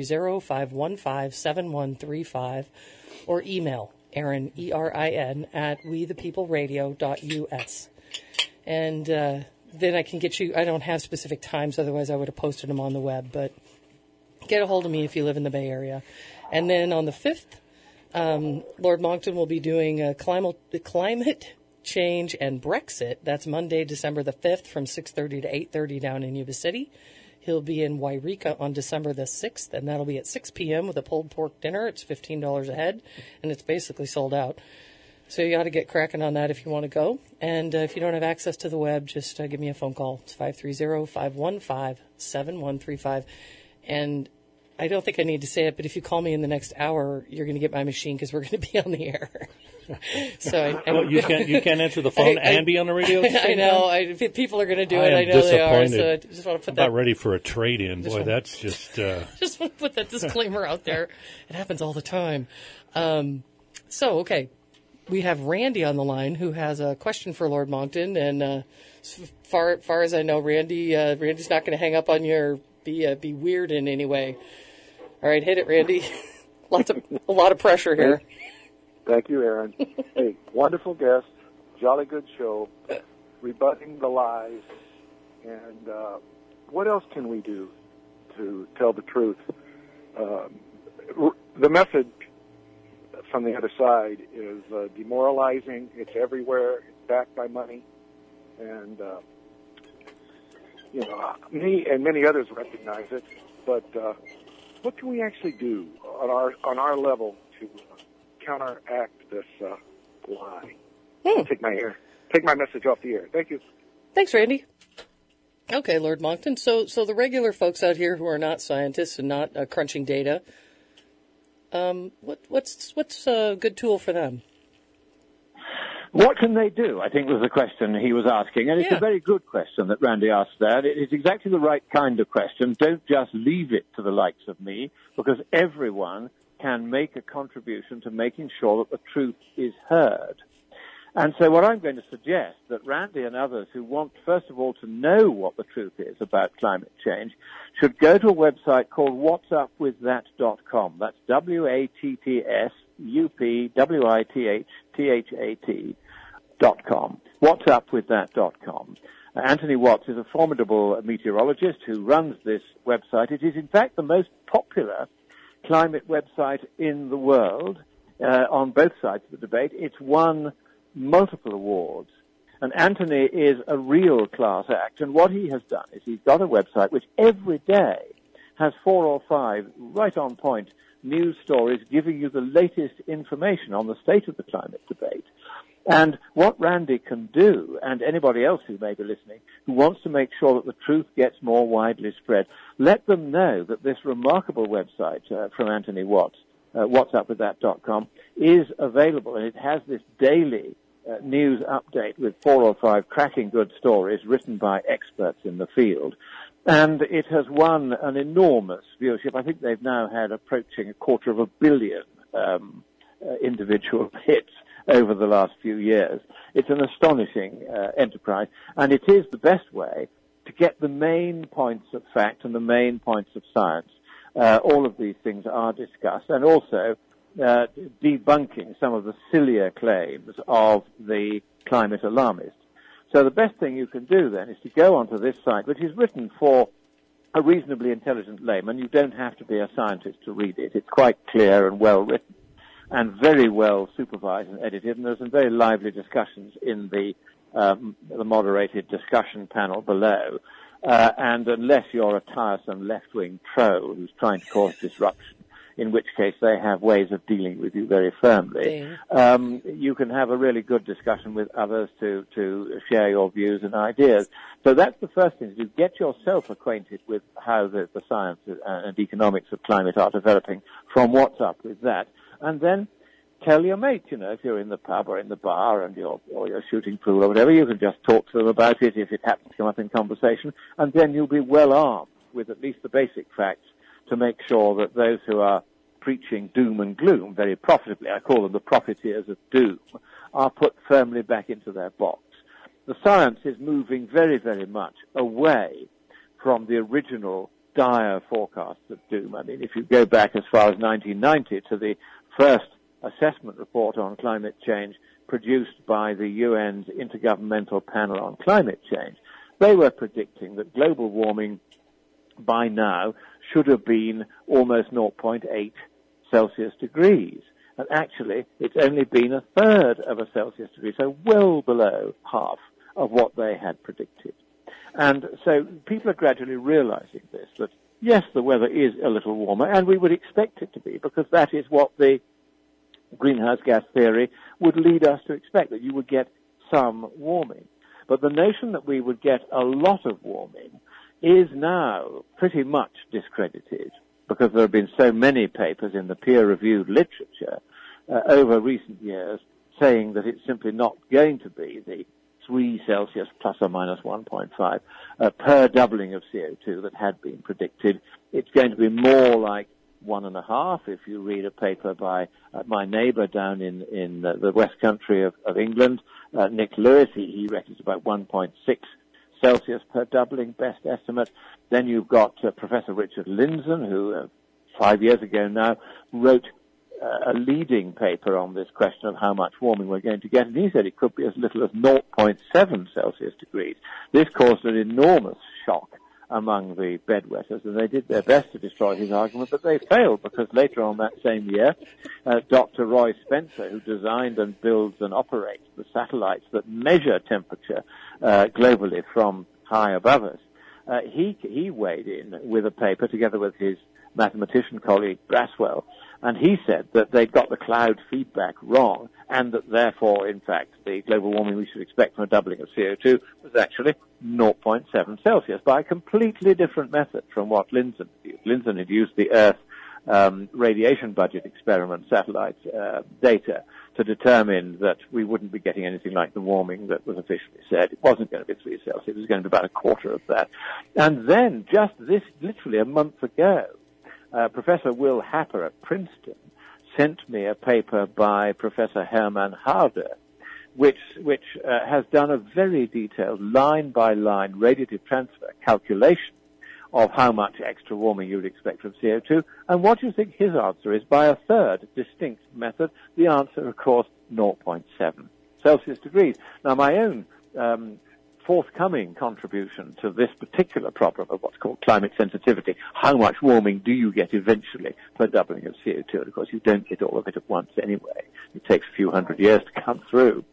530-515-7135 or email Erin, E-R-I-N, at wethepeopleradio.us. And then I can get you, I don't have specific times, otherwise I would have posted them on the web, but get a hold of me if you live in the Bay Area. And then on the 5th, Lord Monckton will be doing climate change and Brexit. That's Monday, December the 5th from 6:30 to 8:30 down in Yuba City. He'll be in Wairika on December the 6th, and that'll be at 6 p.m. with a pulled pork dinner. It's $15 a head, and it's basically sold out. So you ought to get cracking on that if you want to go. And if you don't have access to the web, just give me a phone call. It's 530-515-7135. And I don't think I need to say it, but if you call me in the next hour, you're going to get my machine because we're going to be on the air. So you can't answer the phone and be on the radio at the same I know. time? People are going to do it. I know they are. So I just want to put that. About ready for a trade-in. Boy, that's just... Just want to put that disclaimer out there. It happens all the time. Okay. We have Randy on the line who has a question for Lord Monckton. And as far as I know, Randy's not going to hang up on you or be weird in any way. All right, hit it, Randy. A lot of pressure here. Thank you, Aaron. Hey, wonderful guest, jolly good show, rebutting the lies, and what else can we do to tell the truth? The message from the other side is demoralizing. It's everywhere. It's backed by money, and me and many others recognize it. But what can we actually do on our level to counteract this lie? Take my message off the air. Thank you. Thanks, Randy. Okay, Lord Monckton. So the regular folks out here who are not scientists and not crunching data, what's a good tool for them? What can they do, I think was the question he was asking. And it's a very good question that Randy asked there. It is exactly the right kind of question. Don't just leave it to the likes of me, because everyone can make a contribution to making sure that the truth is heard. And so what I'm going to suggest that Randy and others who want, first of all, to know what the truth is about climate change should go to a website called whatsupwiththat.com. That's WATSUPWITHTHAT.com. Whatsupwiththat.com. Anthony Watts is a formidable meteorologist who runs this website. It is, in fact, the most popular climate website in the world on both sides of the debate. It's won multiple awards. And Anthony is a real class act. And what he has done is he's got a website which every day has 4 or 5 right on point news stories giving you the latest information on the state of the climate debate. And what Randy can do, and anybody else who may be listening, who wants to make sure that the truth gets more widely spread, let them know that this remarkable website from Anthony Watts, whatsupwiththat.com, is available, and it has this daily news update with 4 or 5 cracking good stories written by experts in the field. And it has won an enormous viewership. I think they've now had approaching 250 million individual hits over the last few years. It's an astonishing enterprise, and it is the best way to get the main points of fact and the main points of science. All of these things are discussed, and also debunking some of the sillier claims of the climate alarmists. So the best thing you can do then is to go onto this site, which is written for a reasonably intelligent layman. You don't have to be a scientist to read it. It's quite clear and well written and very well supervised and edited, and there's some very lively discussions in the moderated discussion panel below. And unless you're a tiresome left-wing troll who's trying to cause disruption, in which case they have ways of dealing with you very firmly, you can have a really good discussion with others to share your views and ideas. So that's the first thing to do. Get yourself acquainted with how the science and economics of climate are developing from What's Up With That. And then tell your mate, if you're in the pub or in the bar and you're shooting pool or whatever, you can just talk to them about it if it happens to come up in conversation, and then you'll be well armed with at least the basic facts to make sure that those who are preaching doom and gloom very profitably, I call them the profiteers of doom, are put firmly back into their box. The science is moving very, very much away from the original dire forecasts of doom. I mean, if you go back as far as 1990 to the first assessment report on climate change produced by the UN's Intergovernmental Panel on Climate Change, they were predicting that global warming by now should have been almost 0.8 Celsius degrees. And actually, it's only been 1/3 of a Celsius degree, so well below half of what they had predicted. And so people are gradually realizing this, that yes, the weather is a little warmer, and we would expect it to be, because that is what the greenhouse gas theory would lead us to expect, that you would get some warming. But the notion that we would get a lot of warming is now pretty much discredited. because there have been so many papers in the peer-reviewed literature over recent years saying that it's simply not going to be the 3 Celsius plus or minus 1.5 per doubling of CO2 that had been predicted. It's going to be more like 1.5. If you read a paper by my neighbour down in the West Country of England, Nick Lewis, he reckons about 1.6 Celsius per doubling, best estimate. Then you've got Professor Richard Lindzen, who 5 years ago now wrote a leading paper on this question of how much warming we're going to get, and he said it could be as little as 0.7 Celsius degrees. This caused an enormous shock among the bedwetters, and they did their best to destroy his argument, but they failed, because later on that same year, Dr. Roy Spencer, who designed and builds and operates the satellites that measure temperature globally from high above us, he weighed in with a paper together with his mathematician colleague Braswell, and he said that they'd got the cloud feedback wrong, and that therefore, in fact, the global warming we should expect from a doubling of CO2 was actually 0.7 Celsius, by a completely different method from what Lindzen used. Lindzen had used the Earth radiation budget experiment satellite data to determine that we wouldn't be getting anything like the warming that was officially said. It wasn't going to be 3 Celsius, it was going to be about a quarter of that. And then, just this, literally a month ago, Professor Will Happer at Princeton sent me a paper by Professor Hermann Harder, which has done a very detailed line-by-line radiative transfer calculation of how much extra warming you would expect from CO2. And what do you think his answer is? By a third distinct method, the answer, of course, 0.7 Celsius degrees. Now, my own forthcoming contribution to this particular problem of what's called climate sensitivity, how much warming do you get eventually per doubling of CO2? And of course, you don't get all of it at once anyway. It takes a few hundred years to come through.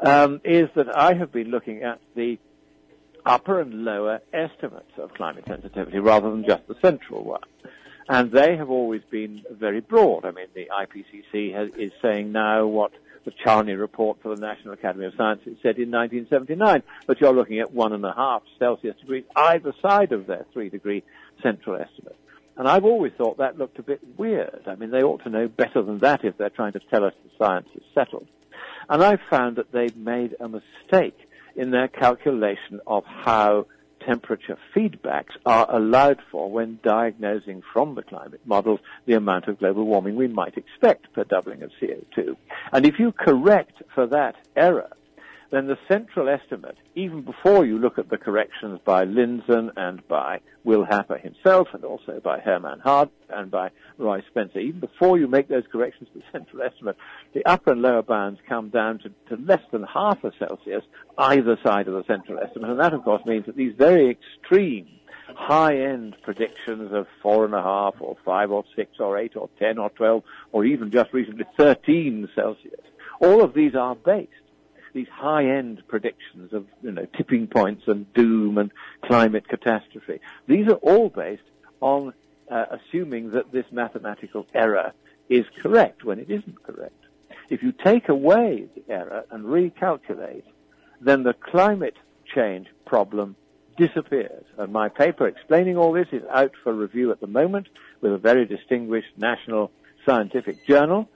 Is that I have been looking at the upper and lower estimates of climate sensitivity rather than just the central one. And they have always been very broad. I mean, the IPCC is saying now what the Charney report for the National Academy of Sciences said in 1979, but you're looking at 1.5 Celsius degrees either side of their 3-degree central estimate. And I've always thought that looked a bit weird. I mean, they ought to know better than that if they're trying to tell us the science is settled. And I've found that they've made a mistake in their calculation of how temperature feedbacks are allowed for when diagnosing from the climate models the amount of global warming we might expect per doubling of CO2. And if you correct for that error, then the central estimate, even before you look at the corrections by Lindzen and by Will Happer himself, and also by Hermann Hard and by Roy Spencer, even before you make those corrections to the central estimate, the upper and lower bounds come down to less than half a Celsius either side of the central estimate. And that, of course, means that these very extreme high-end predictions of 4.5 or 5 or 6 or 8 or 10 or 12 or even just recently 13 Celsius, all of these are based. These high-end predictions of, tipping points and doom and climate catastrophe. These are all based on assuming that this mathematical error is correct when it isn't correct. If you take away the error and recalculate, then the climate change problem disappears. And my paper explaining all this is out for review at the moment with a very distinguished national scientific journal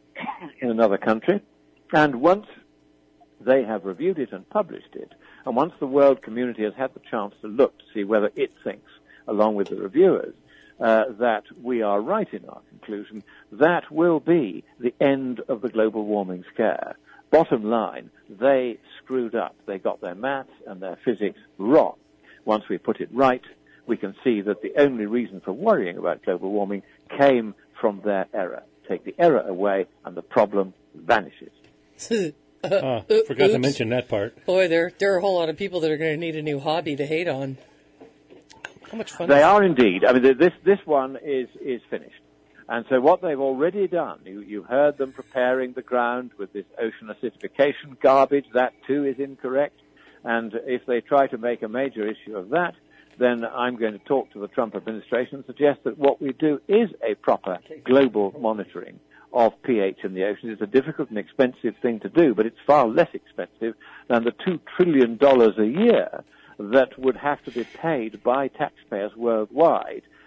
in another country. And once they have reviewed it and published it, and once the world community has had the chance to look to see whether it thinks, along with the reviewers, that we are right in our conclusion, that will be the end of the global warming scare. Bottom line, they screwed up. They got their maths and their physics wrong. Once we put it right, we can see that the only reason for worrying about global warming came from their error. Take the error away and the problem vanishes. Forgot to mention that part. Boy, there are a whole lot of people that are going to need a new hobby to hate on. How much fun they are indeed. I mean, this one is finished. And so what they've already done, you heard them preparing the ground with this ocean acidification garbage. That, too, is incorrect. And if they try to make a major issue of that, then I'm going to talk to the Trump administration and suggest that what we do is a proper global monitoring of pH in the ocean. It's a difficult and expensive thing to do, but it's far less expensive than the $2 trillion a year that would have to be paid by taxpayers worldwide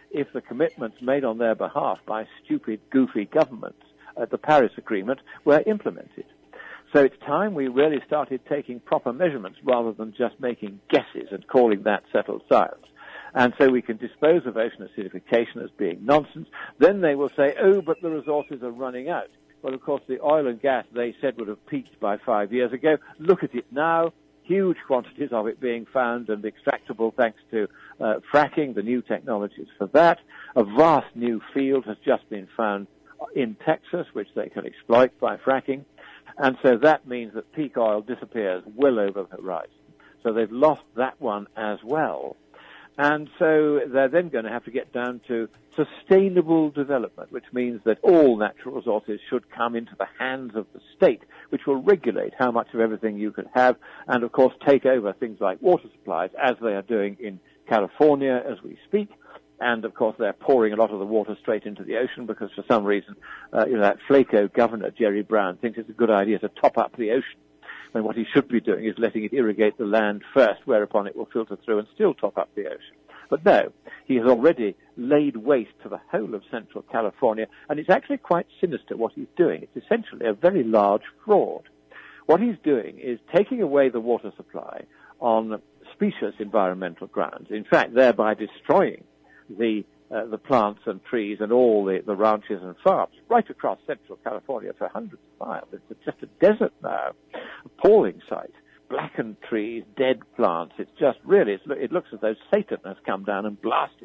if the commitments made on their behalf by stupid, goofy governments at the Paris Agreement were implemented. So it's time we really started taking proper measurements rather than just making guesses and calling that settled science. And so we can dispose of ocean acidification as being nonsense. Then they will say, oh, but the resources are running out. Well, of course, the oil and gas they said would have peaked by 5 years ago. Look at it now. Huge quantities of it being found and extractable thanks to fracking, the new technologies for that. A vast new field has just been found in Texas, which they can exploit by fracking. And so that means that peak oil disappears well over the horizon. So they've lost that one as well. And so they're then going to have to get down to sustainable development, which means that all natural resources should come into the hands of the state, which will regulate how much of everything you can have, and of course take over things like water supplies, as they are doing in California as we speak. And of course they're pouring a lot of the water straight into the ocean because for some reason, that Flaco governor, Jerry Brown, thinks it's a good idea to top up the ocean, when what he should be doing is letting it irrigate the land first, whereupon it will filter through and still top up the ocean. But no, he has already laid waste to the whole of Central California, and it's actually quite sinister what he's doing. It's essentially a very large fraud. What he's doing is taking away the water supply on specious environmental grounds, in fact, thereby destroying the plants and trees and all the ranches and farms right across Central California for hundreds of miles. It's just a desert now, appalling sight. Blackened trees, dead plants. It's just really, it looks as though Satan has come down and blasted.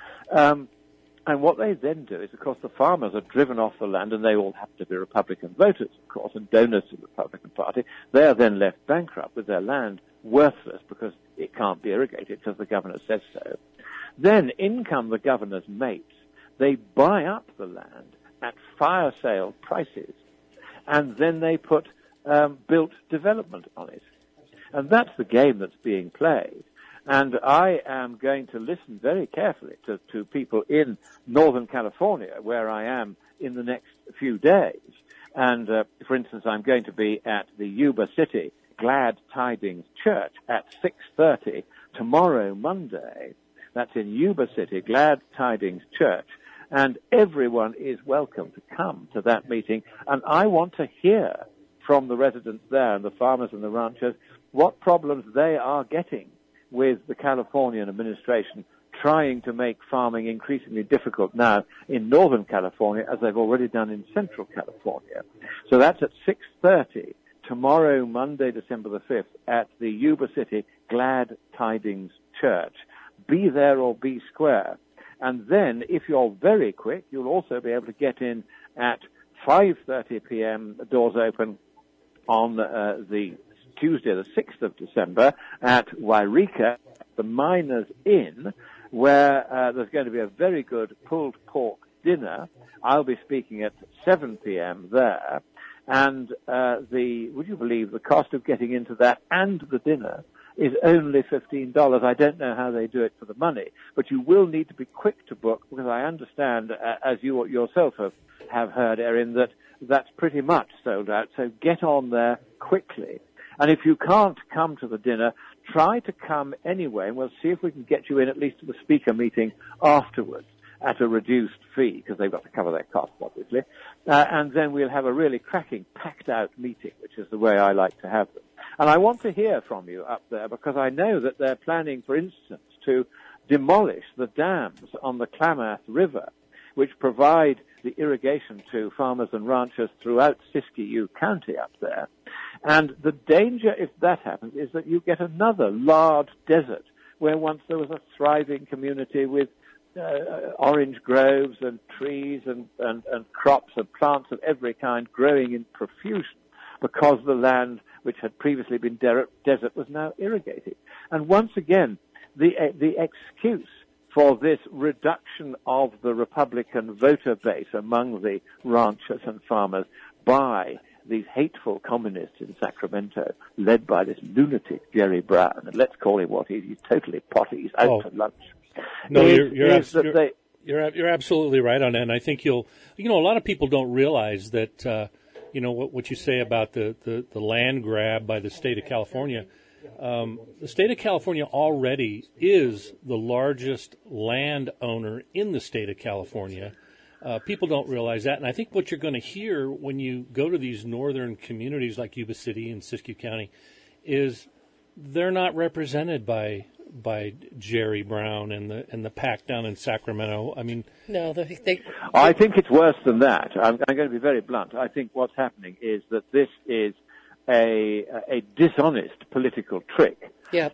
And what they then do is, of course, the farmers are driven off the land, and they all happen to be Republican voters, of course, and donors to the Republican Party. They are then left bankrupt with their land worthless because it can't be irrigated because the governor says so. Then in come the governor's mates. They buy up the land at fire sale prices, and then they put built development on it. And that's the game that's being played. And I am going to listen very carefully to people in Northern California, where I am in the next few days. And, for instance, I'm going to be at the Yuba City Glad Tidings Church at 6:30 tomorrow, Monday. That's in Yuba City Glad Tidings Church. And everyone is welcome to come to that meeting. And I want to hear from the residents there and the farmers and the ranchers what problems they are getting with the Californian administration trying to make farming increasingly difficult now in Northern California, as they've already done in Central California. So that's at 6:30 tomorrow, Monday, December the 5th, at the Yuba City Glad Tidings Church. Be there or be square. And then, if you're very quick, you'll also be able to get in at 5:30 p.m., doors open, on the Tuesday, the 6th of December, at Wairika, the Miners Inn, where there's going to be a very good pulled pork dinner. I'll be speaking at 7 p.m. there. And would you believe, the cost of getting into that and the dinner is only $15. I don't know how they do it for the money, but you will need to be quick to book, because I understand, as you yourself have heard, Erin, that that's pretty much sold out. So get on there quickly. And if you can't come to the dinner, try to come anyway, and we'll see if we can get you in at least to the speaker meeting afterwards at a reduced fee, because they've got to cover their costs, obviously. And then we'll have a really cracking, packed-out meeting, which is the way I like to have them. And I want to hear from you up there, because I know that they're planning, for instance, to demolish the dams on the Klamath River, which provide the irrigation to farmers and ranchers throughout Siskiyou County up there. And the danger, if that happens, is that you get another large desert where once there was a thriving community with orange groves and trees and crops and plants of every kind growing in profusion, because the land which had previously been desert was now irrigated. And once again, the excuse for this reduction of the Republican voter base among the ranchers and farmers by these hateful communists in Sacramento, led by this lunatic Jerry Brown, and let's call him what he is, he's totally potty, he's out to lunch. No, you're absolutely right on that, and I think a lot of people don't realize that, what you say about the land grab by the state of California, the state of California already is the largest landowner in the state of California. People don't realize that, and I think what you're going to hear when you go to these northern communities like Yuba City and Siskiyou County is they're not represented by Jerry Brown and the PAC down in Sacramento. I mean, no, I think it's worse than that. I'm going to be very blunt. I think what's happening is that this is a dishonest political trick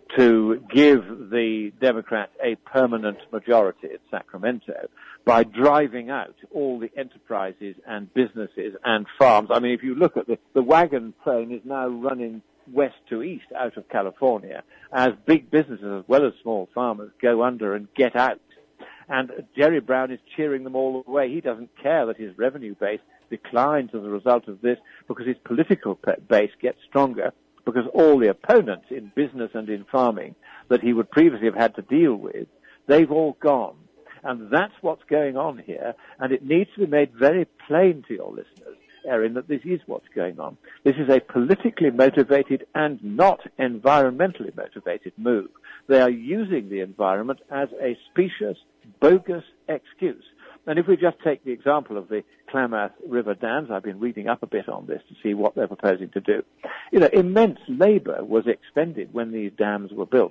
to give the Democrats a permanent majority in Sacramento by driving out all the enterprises and businesses and farms. I mean, if you look at the wagon train is now running west to east out of California as big businesses as well as small farmers go under and get out. And Jerry Brown is cheering them all the way. He doesn't care that his revenue base declines as a result of this because his political base gets stronger, because all the opponents in business and in farming that he would previously have had to deal with, they've all gone. And that's what's going on here, and it needs to be made very plain to your listeners, Erin, that this is what's going on. This is a politically motivated and not environmentally motivated move. They are using the environment as a specious, bogus excuse. And if we just take the example of the Klamath River dams, I've been reading up a bit on this to see what they're proposing to do. You know, immense labor was expended when these dams were built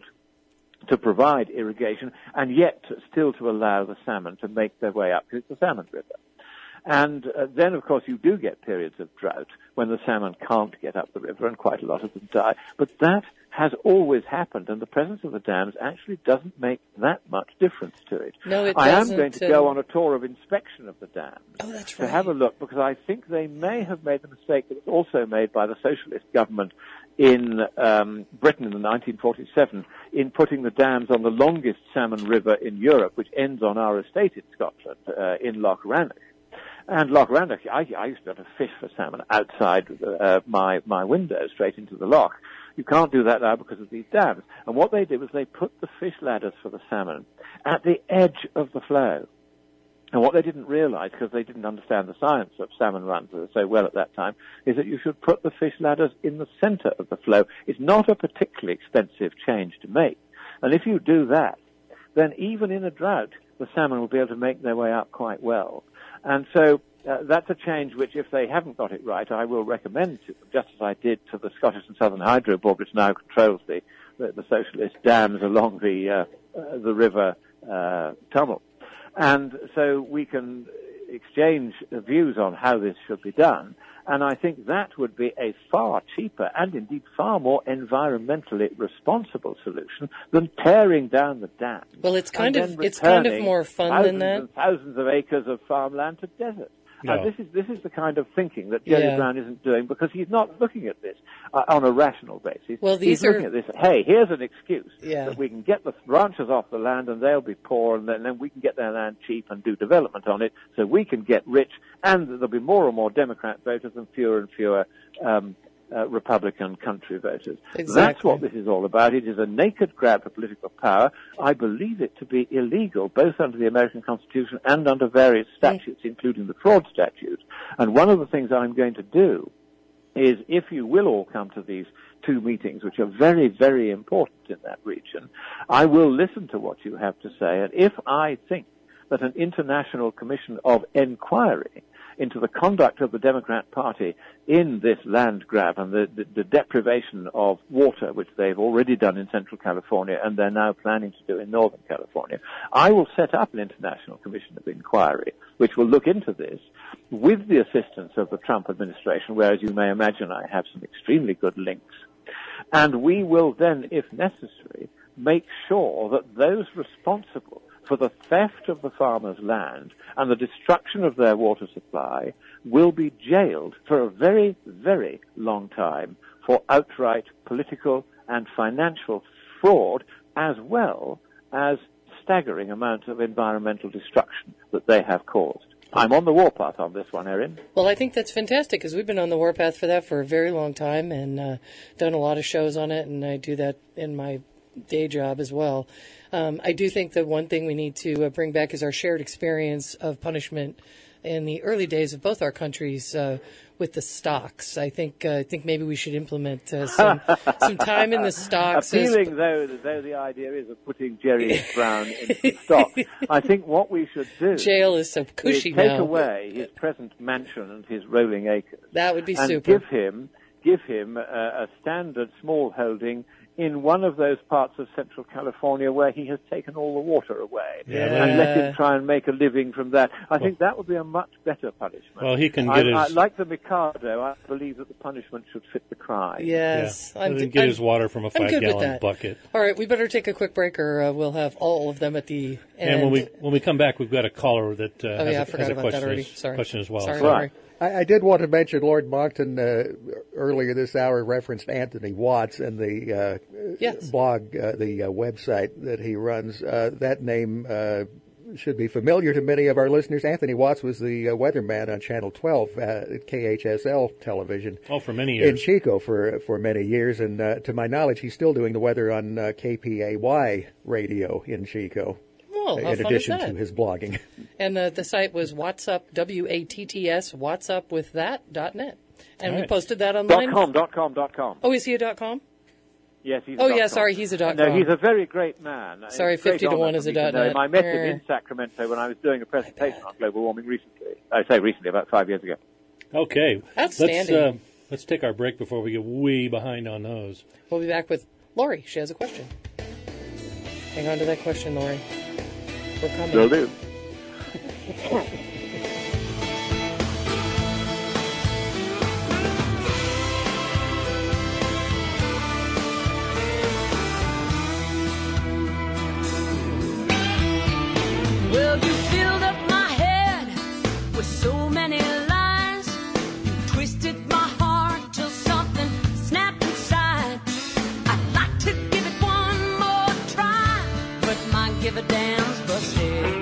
to provide irrigation, and yet still to allow the salmon to make their way up, because it's the salmon river. And then, of course, you do get periods of drought when the salmon can't get up the river, and quite a lot of them die. But that has always happened, and the presence of the dams actually doesn't make that much difference to it. No, it I doesn't. am going to go on a tour of inspection of the dams to have a look, because I think they may have made the mistake that was also made by the socialist government in Britain in 1947 in putting the dams on the longest salmon river in Europe, which ends on our estate in Scotland, in Loch Rannoch. And Loch Rannoch, I used to be able to fish for salmon outside my window, straight into the loch. You can't do that now because of these dams. And what they did was they put the fish ladders for the salmon at the edge of the flow. And what they didn't realize, because they didn't understand the science of salmon runs so well at that time, is that you should put the fish ladders in the center of the flow. It's not a particularly expensive change to make. And if you do that, then even in a drought, the salmon will be able to make their way up quite well. And so that's a change which, if they haven't got it right, I will recommend to them, just as I did to the Scottish and Southern Hydro Board, which now controls the socialist dams along the river Tummel. And so we can exchange views on how this should be done. And I think that would be a far cheaper and indeed far more environmentally responsible solution than tearing down the dams. Well, it's kind of more fun than that. And thousands of acres of farmland to desert. No. This is the kind of thinking that Jerry Brown isn't doing, because he's not looking at this on a rational basis. Well, he's looking at this, hey, here's an excuse that we can get the ranchers off the land and they'll be poor, and then we can get their land cheap and do development on it so we can get rich, and there'll be more and more Democrat voters and fewer Republican country voters. Exactly. That's what this is all about. It is a naked grab for political power. I believe it to be illegal, both under the American Constitution and under various statutes, including the fraud statute. And one of the things I'm going to do is, if you will all come to these two meetings, which are very, very important in that region, I will listen to what you have to say. And if I think that an international commission of inquiry into the conduct of the Democrat Party in this land grab and the deprivation of water, which they've already done in Central California and they're now planning to do in Northern California, I will set up an international commission of inquiry which will look into this with the assistance of the Trump administration, where, as you may imagine, I have some extremely good links. And we will then, if necessary, make sure that those responsible for the theft of the farmers' land and the destruction of their water supply will be jailed for a very, very long time for outright political and financial fraud, as well as staggering amounts of environmental destruction that they have caused. I'm on the warpath on this one, Erin. Well, I think that's fantastic, because we've been on the warpath for that for a very long time and done a lot of shows on it, and I do that in my day job as well. I do think that one thing we need to bring back is our shared experience of punishment in the early days of both our countries with the stocks. I think maybe we should implement some time in the stocks. Appealing though the idea is of putting Jerry Brown into stock, I think what we should do jail is so cushy is take now. away his present mansion and his rolling acres. That would be and super. Give him a standard small holding in one of those parts of Central California where he has taken all the water away, and let him try and make a living from that. I think that would be a much better punishment. Well, he can get his... like the Mikado, I believe that the punishment should fit the crime. Yes. Yeah. He can get his water from a 5-gallon bucket. All right, we better take a quick break, or we'll have all of them at the end. And when we come back, we've got a caller that has a question as well. Sorry, Lori. I did want to mention Lord Monckton earlier this hour referenced Anthony Watts and the blog, the website that he runs. That name should be familiar to many of our listeners. Anthony Watts was the weatherman on Channel 12 at KHSL television. Oh, for many years. In Chico for many years. And to my knowledge, he's still doing the weather on KPAY radio in Chico. Oh, in addition to his blogging. And the site was WattsUp, WATTS, WattsUpWithThat.net. And we posted that online. .com. Oh, is he a .com? Yes, he's a .com. Sorry, he's a .com. No, he's a very great man. Sorry, 50 to 1 is a .net. I met him in Sacramento when I was doing a presentation on global warming recently. I say recently, about 5 years ago. Okay. Outstanding. Let's take our break before we get way behind on those. We'll be back with Lori. She has a question. Hang on to that question, Lori. We're coming. Will do. Well, you filled up my head with so many lies. You twisted my heart till something snapped inside. I'd like to give it one more try, but my give a damn's busted.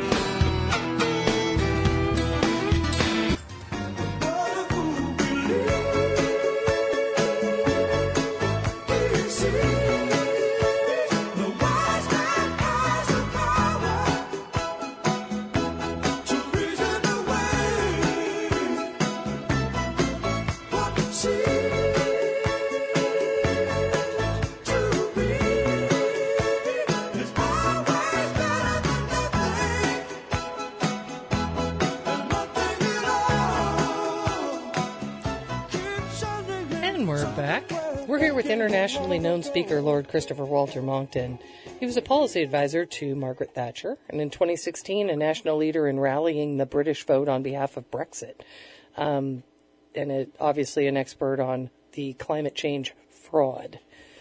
We're here with internationally known speaker Lord Christopher Walter Monckton. He was a policy advisor to Margaret Thatcher, and in 2016, a national leader in rallying the British vote on behalf of Brexit. And obviously an expert on the climate change fraud.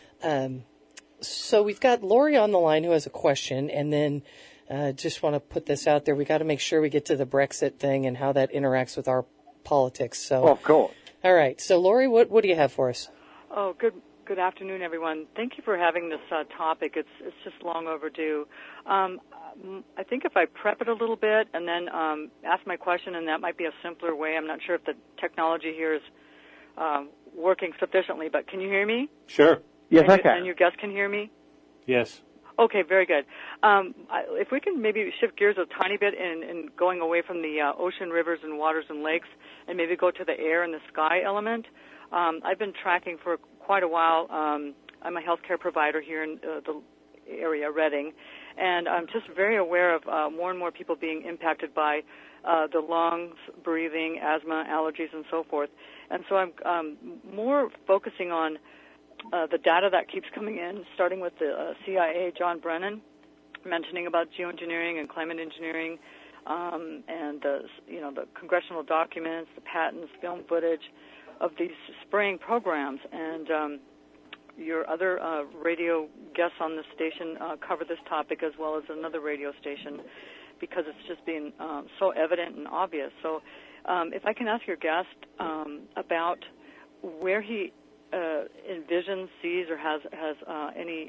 So we've got Lori on the line who has a question, and then just want to put this out there. We got to make sure we get to the Brexit thing and how that interacts with our politics. So, of course. All right. So, Lori, what do you have for us? Oh, good afternoon, everyone. Thank you for having this topic. It's just long overdue. I think if I prep it a little bit and then ask my question, and that might be a simpler way. I'm not sure if the technology here is working sufficiently, but can you hear me? Sure. Yes, I can. And your guests can hear me? Yes. Okay, very good. If we can maybe shift gears a tiny bit in going away from the ocean, rivers, and waters and lakes, and maybe go to the air and the sky element. I've been tracking for quite a while. I'm a healthcare provider here in the area, Reading, and I'm just very aware of more and more people being impacted by the lungs, breathing, asthma, allergies, and so forth. And so I'm more focusing on the data that keeps coming in, starting with the CIA, John Brennan, mentioning about geoengineering and climate engineering, and the congressional documents, the patents, film footage of these spraying programs. And your other radio guests on the station cover this topic, as well as another radio station, because it's just been so evident and obvious. So if I can ask your guest about where he envisions, sees, or has any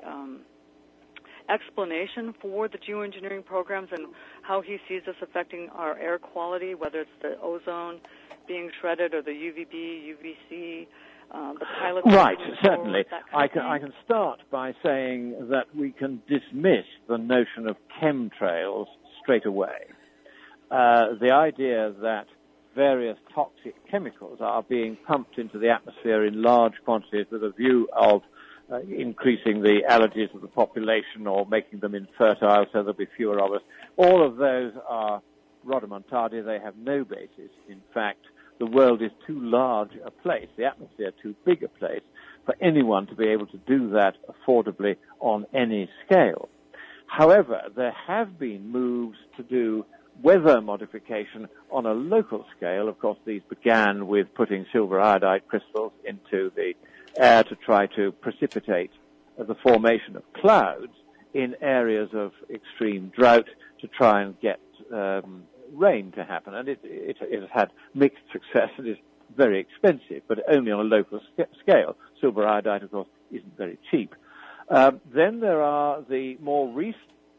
explanation for the geoengineering programs and how he sees this affecting our air quality, whether it's the ozone being shredded or the UVB, UVC the pilot. Right, certainly. I can start by saying that we can dismiss the notion of chemtrails straight away. The idea that various toxic chemicals are being pumped into the atmosphere in large quantities with a view of increasing the allergies of the population or making them infertile so there'll be fewer of us. All of those are rodomontade. They have no basis. In fact, the world is too large a place, the atmosphere too big a place, for anyone to be able to do that affordably on any scale. However, there have been moves to do weather modification on a local scale. Of course, these began with putting silver iodide crystals into the air to try to precipitate the formation of clouds in areas of extreme drought to try and get rain to happen. And it has had mixed success. It is very expensive, but only on a local scale. Silver iodide, of course, isn't very cheap. Then there are the more recent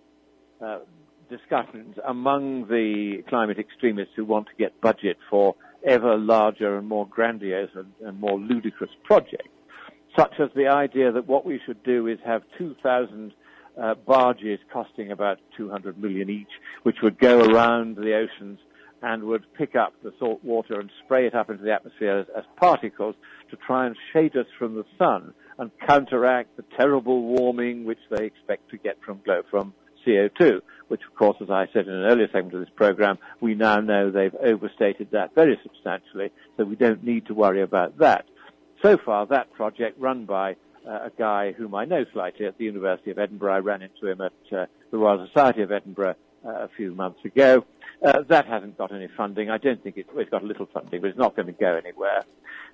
discussions among the climate extremists who want to get budget for ever larger and more grandiose and more ludicrous projects, such as the idea that what we should do is have 2,000 barges costing about 200 million each, which would go around the oceans and would pick up the salt water and spray it up into the atmosphere as particles to try and shade us from the sun and counteract the terrible warming which they expect to get from CO2, which, of course, as I said in an earlier segment of this program, we now know they've overstated that very substantially, so we don't need to worry about that. So far, that project, run by a guy whom I know slightly at the University of Edinburgh, I ran into him at the Royal Society of Edinburgh a few months ago, that hasn't got any funding. I don't think it's got a little funding, but it's not going to go anywhere.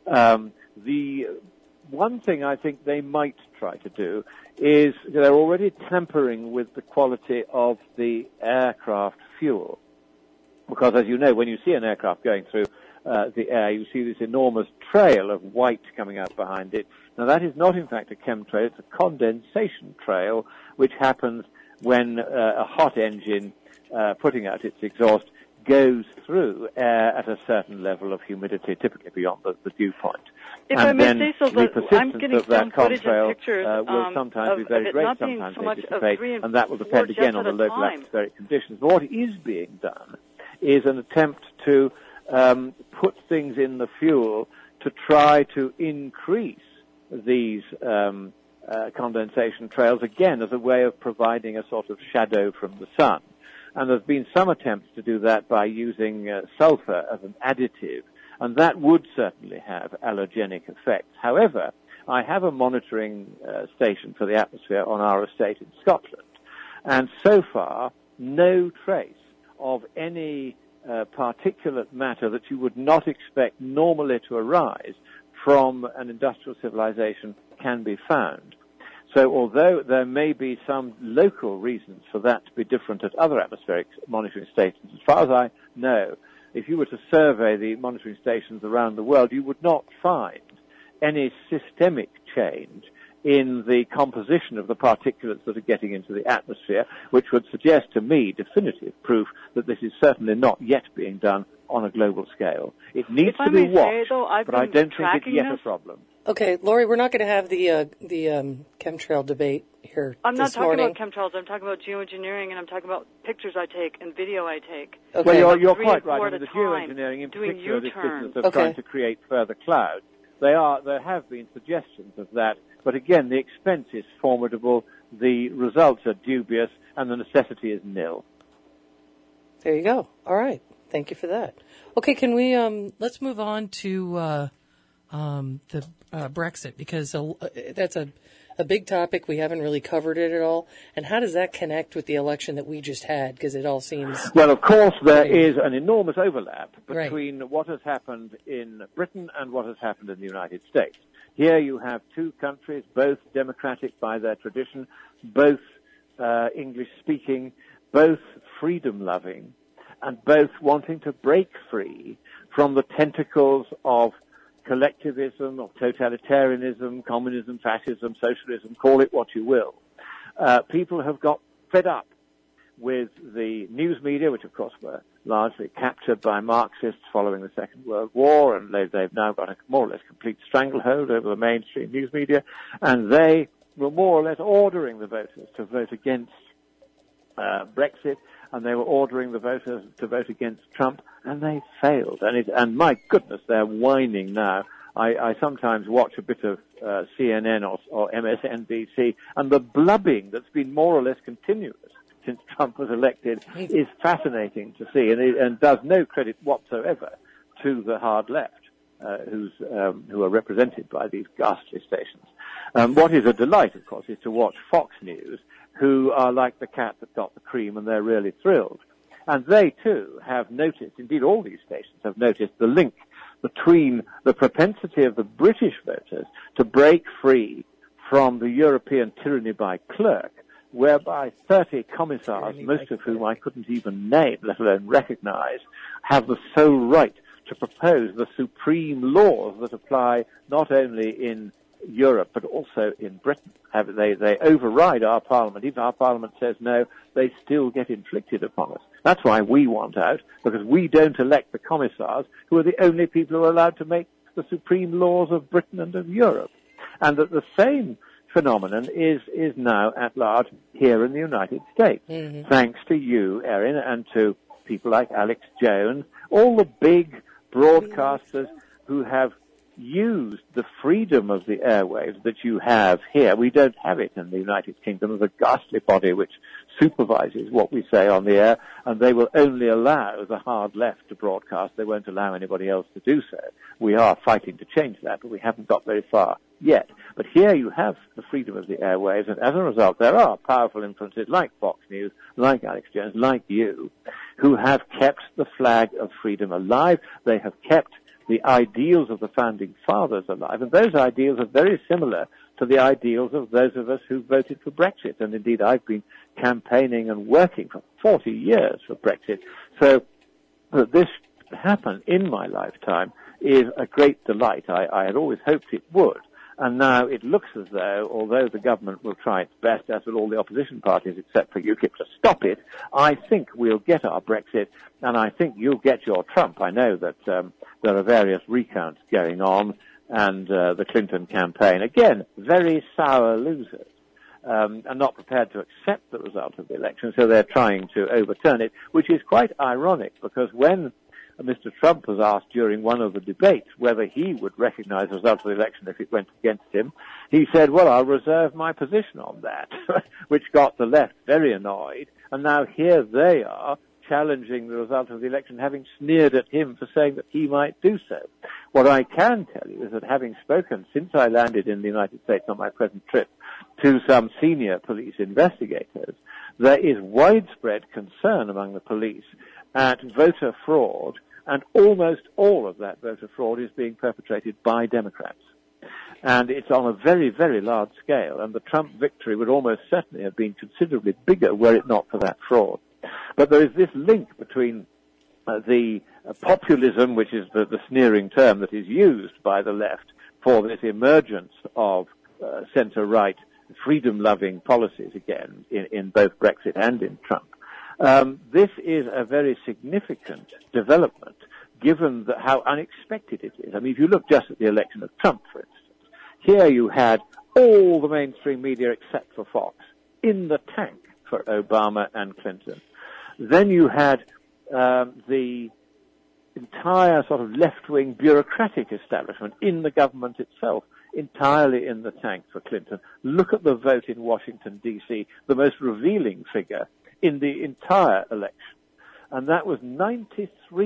The one thing I think they might try to do is they're already tampering with the quality of the aircraft fuel. Because, as you know, when you see an aircraft going through the air, you see this enormous trail of white coming out behind it. Now, that is not, in fact, a chemtrail. It's a condensation trail, which happens when a hot engine putting out its exhaust goes through air at a certain level of humidity, typically beyond the dew point. If and I may then say so, the I'm getting persistence of that some footage and contrail pictures will sometimes be very great, sometimes so they much dissipate, of and that will depend again on the local atmospheric conditions. But what is being done is an attempt to put things in the fuel to try to increase these condensation trails, again, as a way of providing a sort of shadow from the sun. And there's been some attempts to do that by using sulfur as an additive, and that would certainly have allergenic effects. However, I have a monitoring station for the atmosphere on our estate in Scotland, and so far, no trace of any particulate matter that you would not expect normally to arise from an industrial civilization can be found. So although there may be some local reasons for that to be different at other atmospheric monitoring stations, as far as I know, if you were to survey the monitoring stations around the world, you would not find any systemic change in the composition of the particulates that are getting into the atmosphere, which would suggest to me definitive proof that this is certainly not yet being done on a global scale. It needs to be watched, but I don't think it's yet a problem. Okay, Lori, we're not going to have the chemtrail debate here I'm not this talking morning. about chemtrails. I'm talking about geoengineering, and I'm talking about pictures I take and video I take. Okay. Well, you're quite right. I mean, the geoengineering, in particular, this business of trying to create further clouds, there have been suggestions of that, but again, the expense is formidable, the results are dubious, and the necessity is nil. There you go. All right. Thank you for that. Okay, can we let's move on to the Brexit, because that's a big topic. We haven't really covered it at all. And how does that connect with the election that we just had? Because it all seems... Well, of course, there is an enormous overlap between what has happened in Britain and what has happened in the United States. Here you have two countries, both democratic by their tradition, both English-speaking, both freedom-loving, and both wanting to break free from the tentacles of collectivism, of totalitarianism, communism, fascism, socialism, call it what you will. People have got fed up with the news media, which of course were largely captured by Marxists following the Second World War, and they've now got a more or less complete stranglehold over the mainstream news media, and they were more or less ordering the voters to vote against Brexit, and they were ordering the voters to vote against Trump, and they failed. And my goodness, they're whining now. I sometimes watch a bit of CNN or MSNBC, and the blubbing that's been more or less continuous since Trump was elected is fascinating to see, and does no credit whatsoever to the hard left, who are represented by these ghastly stations. What is a delight, of course, is to watch Fox News, who are like the cat that got the cream, and they're really thrilled. And they, too, have noticed, indeed all these stations have noticed, the link between the propensity of the British voters to break free from the European tyranny by clerk, whereby 30 commissars, most of whom I couldn't even name, let alone recognize, have the sole right to propose the supreme laws that apply not only in Europe but also in Britain. They override our parliament. Even our parliament says no, they still get inflicted upon us. That's why we want out, because we don't elect the commissars, who are the only people who are allowed to make the supreme laws of Britain and of Europe. And that the same phenomenon is now at large here in the United States, thanks to you, Erin, and to people like Alex Jones, all the big broadcasters who have used the freedom of the airwaves that you have here. We don't have it in the United Kingdom as a ghastly body which supervises what we say on the air, and they will only allow the hard left to broadcast. They won't allow anybody else to do so. We are fighting to change that, but we haven't got very far yet. But here you have the freedom of the airwaves, and as a result there are powerful influences like Fox News, like Alex Jones, like you, who have kept the flag of freedom alive. They have kept the ideals of the founding fathers alive, and those ideals are very similar to the ideals of those of us who voted for Brexit. And indeed, I've been campaigning and working for 40 years for Brexit. So that this happened in my lifetime is a great delight. I had always hoped it would. And now it looks as though, although the government will try its best, as will all the opposition parties except for UKIP, to stop it, I think we'll get our Brexit, and I think you'll get your Trump. I know that there are various recounts going on, and the Clinton campaign, again, very sour losers, are not prepared to accept the result of the election, so they're trying to overturn it, which is quite ironic, because when Mr. Trump was asked during one of the debates whether he would recognize the result of the election if it went against him, he said, well, I'll reserve my position on that, which got the left very annoyed. And now here they are challenging the result of the election, having sneered at him for saying that he might do so. What I can tell you is that having spoken since I landed in the United States on my present trip to some senior police investigators, there is widespread concern among the police at voter fraud, and almost all of that voter fraud is being perpetrated by Democrats. And it's on a very, very large scale, and the Trump victory would almost certainly have been considerably bigger were it not for that fraud. But there is this link between the populism, which is the sneering term that is used by the left for this emergence of centre-right freedom-loving policies again in both Brexit and in Trump. This is a very significant development, given how unexpected it is. I mean, if you look just at the election of Trump, for instance, here you had all the mainstream media except for Fox in the tank for Obama and Clinton. Then you had the entire sort of left-wing bureaucratic establishment in the government itself entirely in the tank for Clinton. Look at the vote in Washington, D.C., the most revealing figure in the entire election. And that was 93%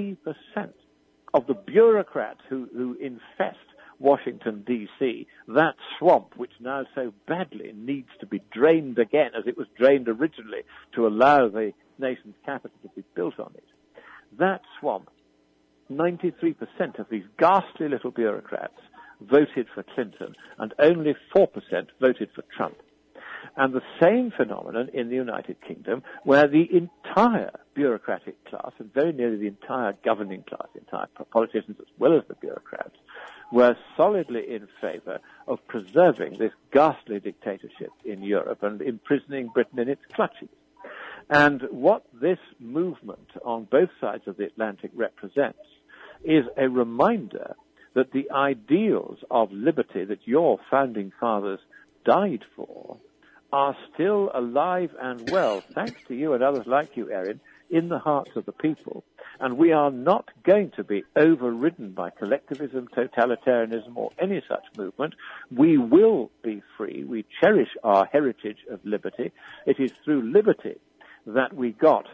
of the bureaucrats who infest Washington, D.C., that swamp which now so badly needs to be drained again as it was drained originally to allow the nation's capital to be built on it. That swamp, 93% of these ghastly little bureaucrats voted for Clinton, and only 4% voted for Trump. And the same phenomenon in the United Kingdom, where the entire bureaucratic class, and very nearly the entire governing class, the entire politicians as well as the bureaucrats, were solidly in favour of preserving this ghastly dictatorship in Europe and imprisoning Britain in its clutches. And what this movement on both sides of the Atlantic represents is a reminder that the ideals of liberty that your founding fathers died for are still alive and well, thanks to you and others like you, Erin, in the hearts of the people. And we are not going to be overridden by collectivism, totalitarianism, or any such movement. We will be free. We cherish our heritage of liberty. It is through liberty that we got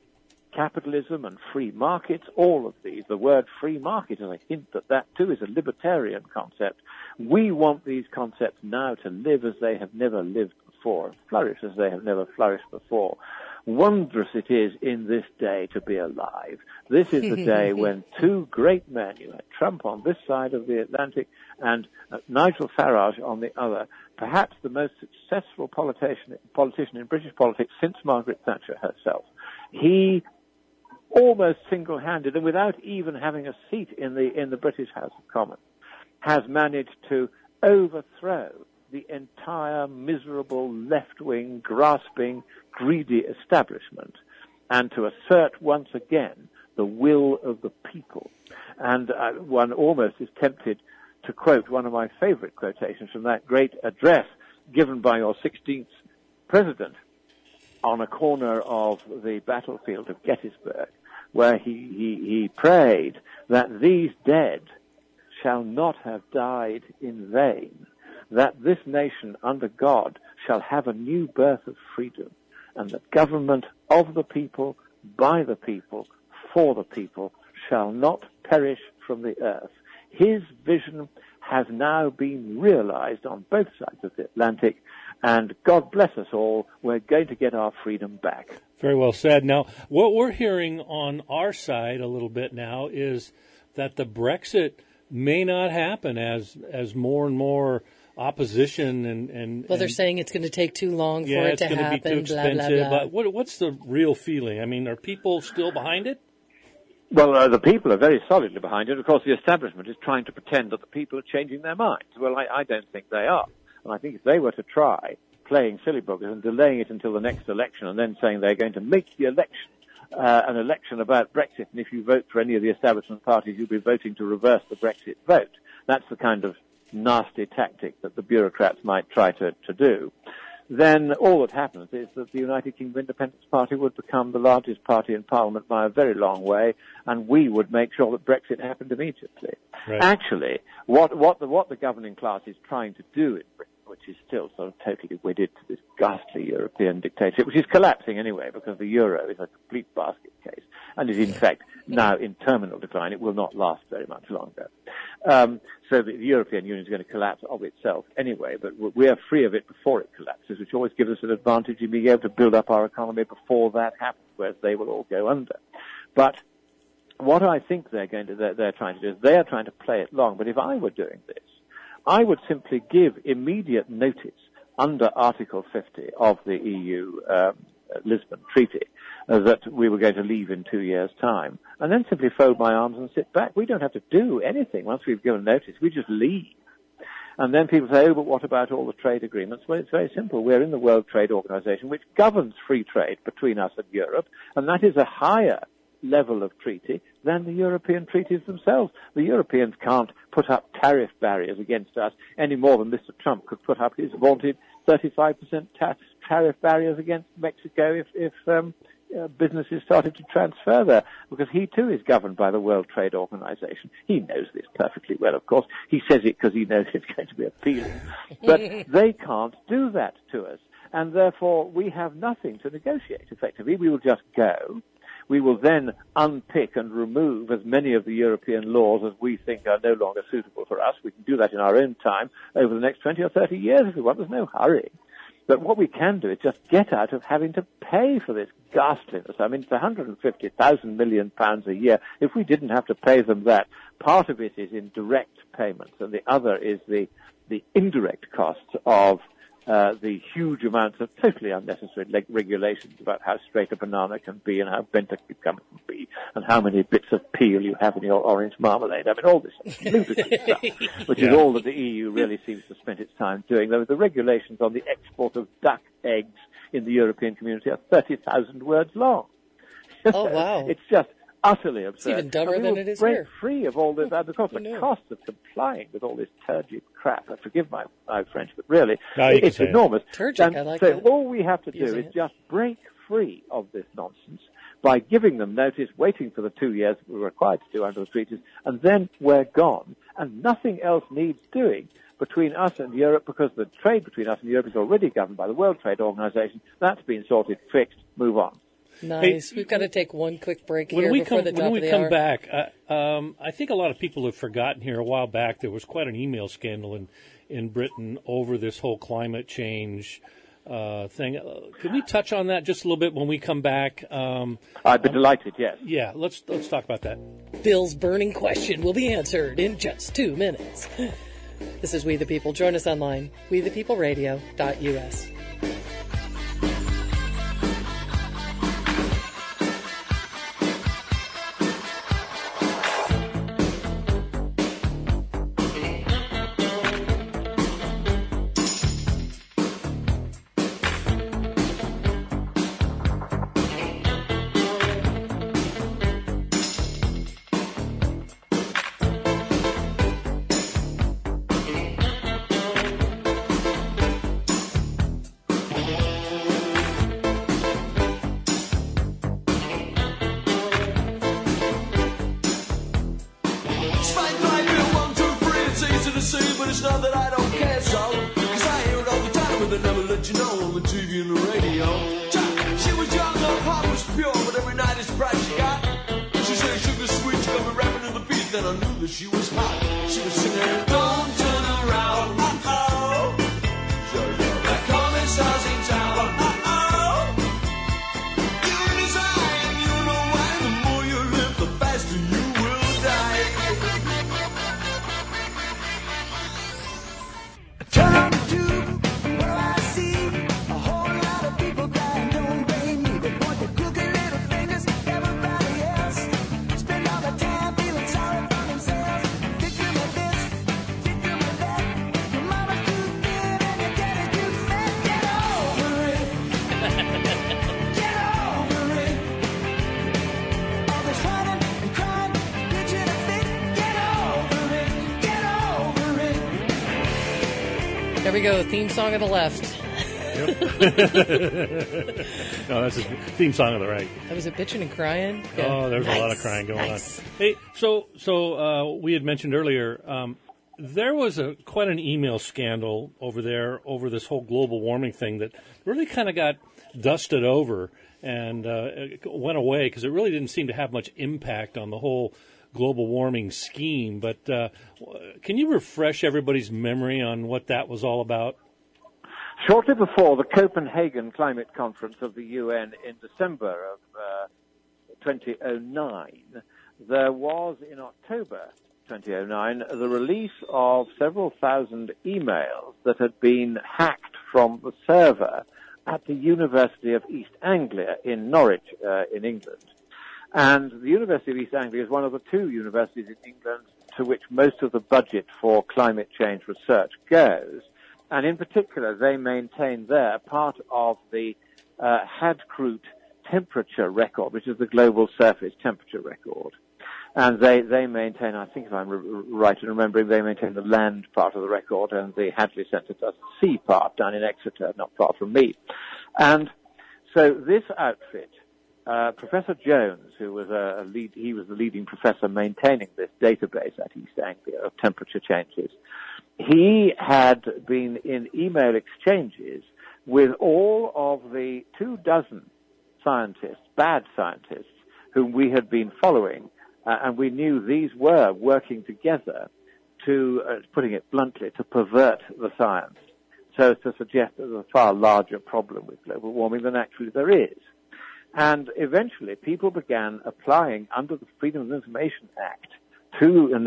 capitalism and free markets, all of these. The word free market is a hint that that too is a libertarian concept. We want these concepts now to live as they have never lived before, flourish as they have never flourished before. Wondrous it is in this day to be alive. This is the day when two great men, you had Trump on this side of the Atlantic and Nigel Farage on the other, perhaps the most successful politician in British politics since Margaret Thatcher herself. He almost single-handed and without even having a seat in the British House of Commons has managed to overthrow the entire miserable left-wing, grasping, greedy establishment and to assert once again the will of the people. And one almost is tempted to quote one of my favorite quotations from that great address given by your 16th president on a corner of the battlefield of Gettysburg, where he prayed that these dead shall not have died in vain, that this nation under God shall have a new birth of freedom, and the government of the people, by the people, for the people, shall not perish from the earth. His vision has now been realized on both sides of the Atlantic, and God bless us all, we're going to get our freedom back. Very well said. Now, what we're hearing on our side a little bit now is that the Brexit may not happen as more and more opposition and they're saying it's going to take too long for it to happen. Yeah, it's going to be too expensive. Blah, blah, blah. But what's the real feeling? I mean, are people still behind it? Well, the people are very solidly behind it. Of course, the establishment is trying to pretend that the people are changing their minds. Well, I don't think they are. And I think if they were to try playing silly buggers and delaying it until the next election and then saying they're going to make the election an election about Brexit, and if you vote for any of the establishment parties, you'll be voting to reverse the Brexit vote. That's the kind of nasty tactic that the bureaucrats might try to do. Then all that happens is that the United Kingdom Independence Party would become the largest party in Parliament by a very long way, and we would make sure that Brexit happened immediately. Right. Actually, what the governing class is trying to do in Britain, which is still sort of totally wedded to this ghastly European dictatorship, which is collapsing anyway because the euro is a complete basket case and is in fact now in terminal decline. It will not last very much longer. So the European Union is going to collapse of itself anyway, but we are free of it before it collapses, which always gives us an advantage in being able to build up our economy before that happens, whereas they will all go under. But what I think they're trying to do is they are trying to play it long. But if I were doing this, I would simply give immediate notice under Article 50 of the EU Lisbon Treaty that we were going to leave in 2 years' time, and then simply fold my arms and sit back. We don't have to do anything once we've given notice. We just leave. And then people say, oh, but what about all the trade agreements? Well, it's very simple. We're in the World Trade Organization, which governs free trade between us and Europe, and that is a higher level of treaty than the European treaties themselves. The Europeans can't put up tariff barriers against us any more than Mr. Trump could put up his vaunted 35% tariff barriers against Mexico if businesses started to transfer there, because he too is governed by the World Trade Organization. He knows this perfectly well, of course. He says it because he knows it's going to be appealing. But they can't do that to us, and therefore we have nothing to negotiate effectively. We will just go. We will then unpick and remove as many of the European laws as we think are no longer suitable for us. We can do that in our own time over the next 20 or 30 years if we want. There's no hurry. But what we can do is just get out of having to pay for this ghastliness. I mean, it's 150,000 million pounds a year. If we didn't have to pay them that, part of it is in direct payments, and the other is the indirect costs of the huge amounts of totally unnecessary regulations about how straight a banana can be and how bent a cucumber can be and how many bits of peel you have in your orange marmalade. I mean, all this ludicrous stuff, which is all that the EU really seems to spend its time doing. The regulations on the export of duck eggs in the European community are 30,000 words long. Oh, wow. It's just utterly absurd. It's even dumber than it is break here. Free of all this, because the cost of complying with all this turgid crap, forgive my French, but really, it's enormous. Turgid, I like so that. all we have to do is just break free of this nonsense by giving them notice, waiting for the 2 years we're required to do under the treaties, and then we're gone, and nothing else needs doing between us and Europe, because the trade between us and Europe is already governed by the World Trade Organization. That's been sorted, fixed, move on. Nice. We've got to take one quick break here before the top of the hour. When we come back, I think a lot of people have forgotten here. A while back, there was quite an email scandal in Britain over this whole climate change thing. Could we touch on that just a little bit when we come back? I'd be delighted, yes. Yeah, let's talk about that. Bill's burning question will be answered in just 2 minutes. This is We the People. Join us online, wethepeopleradio.us. There we go, theme song on the left. Yep. No, that's a theme song on the right. That was it, bitching and crying? Yeah. Oh, there's a lot of crying going on. Hey, so we had mentioned earlier, there was quite an email scandal over there over this whole global warming thing that really kind of got dusted over and went away because it really didn't seem to have much impact on the whole global warming scheme. But can you refresh everybody's memory on what that was all about? Shortly before the Copenhagen Climate Conference of the UN in December of 2009, there was, in October 2009, the release of several thousand emails that had been hacked from the server at the University of East Anglia in Norwich, in England. And the University of East Anglia is one of the two universities in England to which most of the budget for climate change research goes. And in particular, they maintain there part of the Hadkrut temperature record, which is the global surface temperature record. And they maintain, I think if I'm right in remembering, they maintain the land part of the record, and the Hadley Centre does the sea part down in Exeter, not far from me. And so this outfit, Professor Jones, who was he was the leading professor maintaining this database at East Anglia of temperature changes. He had been in email exchanges with all of the 24 scientists, bad scientists, whom we had been following, and we knew these were working together to, putting it bluntly, to pervert the science, so as to suggest that there's a far larger problem with global warming than actually there is. And eventually, people began applying under the Freedom of Information Act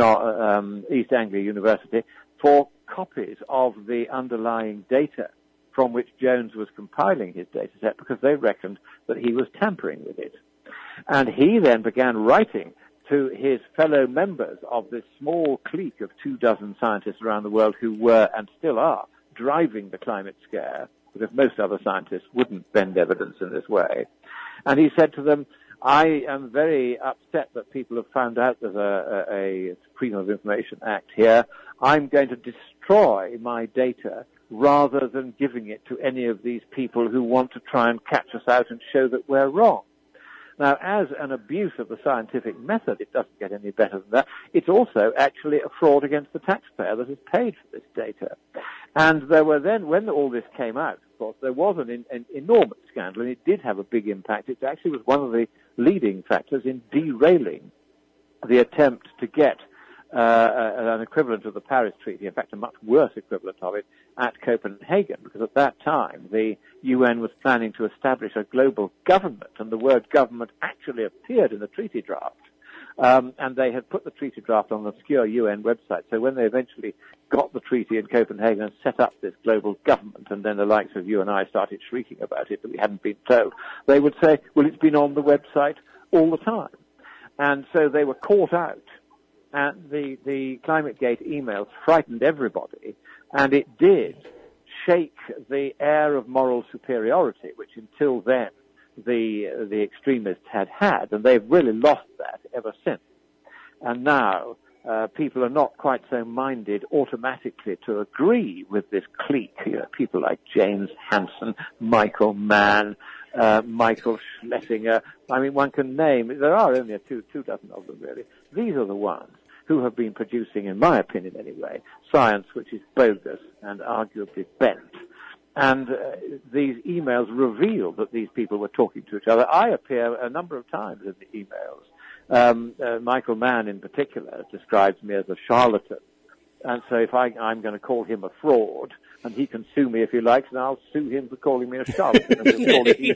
to East Anglia University for copies of the underlying data from which Jones was compiling his data set because they reckoned that he was tampering with it. And he then began writing to his fellow members of this small clique of 24 scientists around the world who were and still are driving the climate scare, because most other scientists wouldn't bend evidence in this way. And he said to them, I am very upset that people have found out there's a Freedom of Information Act here. I'm going to destroy my data rather than giving it to any of these people who want to try and catch us out and show that we're wrong. Now, as an abuse of the scientific method, it doesn't get any better than that. It's also actually a fraud against the taxpayer that has paid for this data. And there were then, when all this came out, of course, there was an enormous scandal, and it did have a big impact. It actually was one of the leading factors in derailing the attempt to get an equivalent of the Paris Treaty, in fact, a much worse equivalent of it, at Copenhagen, because at that time the UN was planning to establish a global government, and the word government actually appeared in the treaty draft. And they had put the treaty draft on an obscure UN website. So when they eventually got the treaty in Copenhagen and set up this global government, and then the likes of you and I started shrieking about it that we hadn't been told, they would say, well, it's been on the website all the time. And so they were caught out. And the ClimateGate emails frightened everybody, and it did shake the air of moral superiority, which until then the extremists had, and they've really lost that ever since. And now people are not quite so minded automatically to agree with this clique. You know, people like James Hansen, Michael Mann, Michael Schlesinger. I mean, one can name, there are only two dozen of them really. These are the ones who have been producing, in my opinion anyway, science which is bogus and arguably bent. And these emails reveal that these people were talking to each other. I appear a number of times in the emails. Michael Mann in particular describes me as a charlatan. And so if I'm going to call him a fraud, and he can sue me if he likes, and I'll sue him for calling me a charlatan, and we'll call it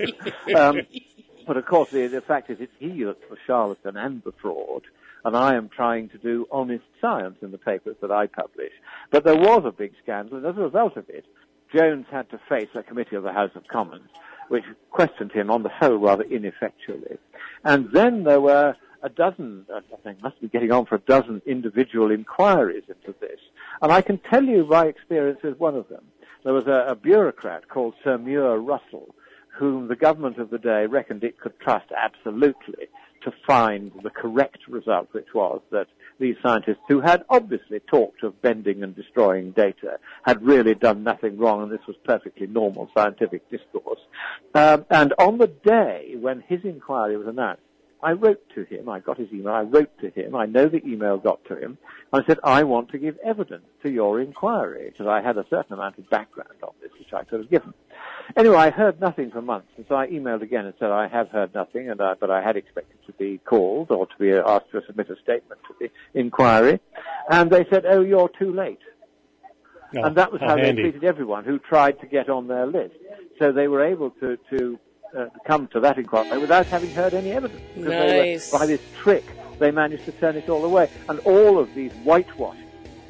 even. But of course the fact is it's he that's the charlatan and the fraud. And I am trying to do honest science in the papers that I publish. But there was a big scandal, and as a result of it, Jones had to face a committee of the House of Commons, which questioned him on the whole rather ineffectually. And then there were a dozen, I think must be getting on for a dozen individual inquiries into this. And I can tell you my experience with one of them. There was a bureaucrat called Sir Muir Russell, whom the government of the day reckoned it could trust absolutely to find the correct result, which was that these scientists who had obviously talked of bending and destroying data had really done nothing wrong, and this was perfectly normal scientific discourse. And on the day when his inquiry was announced, I wrote to him, I got his email, I wrote to him, I know the email got to him, and I said, I want to give evidence to your inquiry, because I had a certain amount of background on this, which I could have given. Anyway, I heard nothing for months, and so I emailed again and said, I have heard nothing, but I had expected to be called or to be asked to submit a statement to the inquiry. And they said, oh, you're too late. Oh, and that was how they treated everyone who tried to get on their list. So they were able to come to that inquiry without having heard any evidence. Because nice. By this trick, they managed to turn it all away. And all of these whitewashes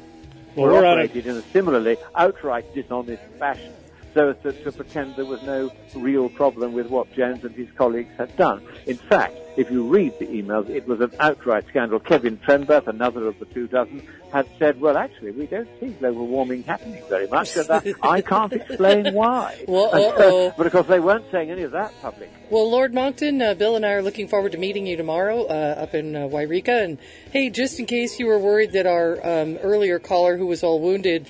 were operated in a similarly outright dishonest fashion, so as to pretend there was no real problem with what Jones and his colleagues had done. In fact, if you read the emails, it was an outright scandal. Kevin Trenberth, another of the 24, had said, well, actually, we don't see global warming happening very much, and I can't explain why. Well, but, of course, they weren't saying any of that publicly. Well, Lord Monckton, Bill and I are looking forward to meeting you tomorrow up in Wairika. And, hey, just in case you were worried that our earlier caller, who was all wounded,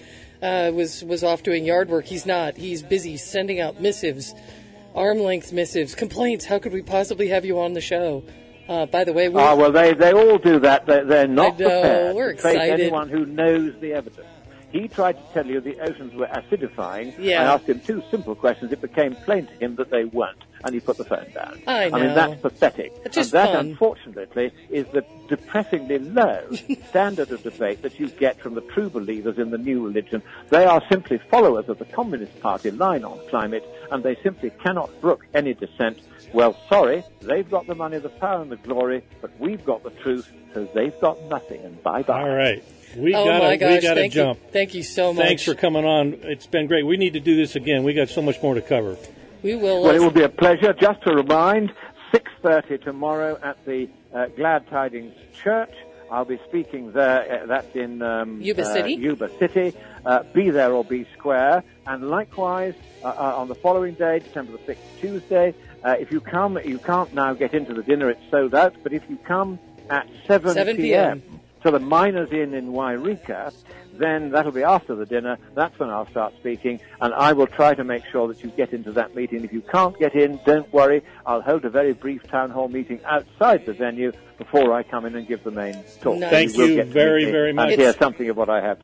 was off doing yard work, he's not. He's busy sending out missives, arm-length missives, complaints. How could we possibly have you on the show? By the way, well, they all do that. They're not prepared we're to face excited. anyone who knows the evidence. He tried to tell you the oceans were acidifying. Yeah. I asked him two simple questions. It became plain to him that they weren't. and you put the phone down. I know. I mean, that's pathetic. It's just and that, fun. unfortunately, is the depressingly low standard of debate that you get from the true believers in the new religion. They are simply followers of the Communist Party line on climate, and they simply cannot brook any dissent. Well, sorry, they've got the money, the power, and the glory, but we've got the truth, so they've got nothing, and bye-bye. All right. We Oh gotta my gosh, jump. Thank you so much. Thanks for coming on. It's been great. We need to do this again. We got so much more to cover. We will. Well, it will be a pleasure. Just to remind, 6:30 tomorrow at the Glad Tidings Church. I'll be speaking there. That's in Yuba City. Yuba City. Be there or be square. And likewise, on the following day, December the 6th, Tuesday, if you come, you can't now get into the dinner. It's sold out. But if you come at 7 p.m. to the Miners Inn in Wairika, then that'll be after the dinner. That's when I'll start speaking, and I will try to make sure that you get into that meeting. If you can't get in, don't worry. I'll hold a very brief town hall meeting outside the venue before I come in and give the main talk. Nice. Thank you very, very much. And hear something of what I have.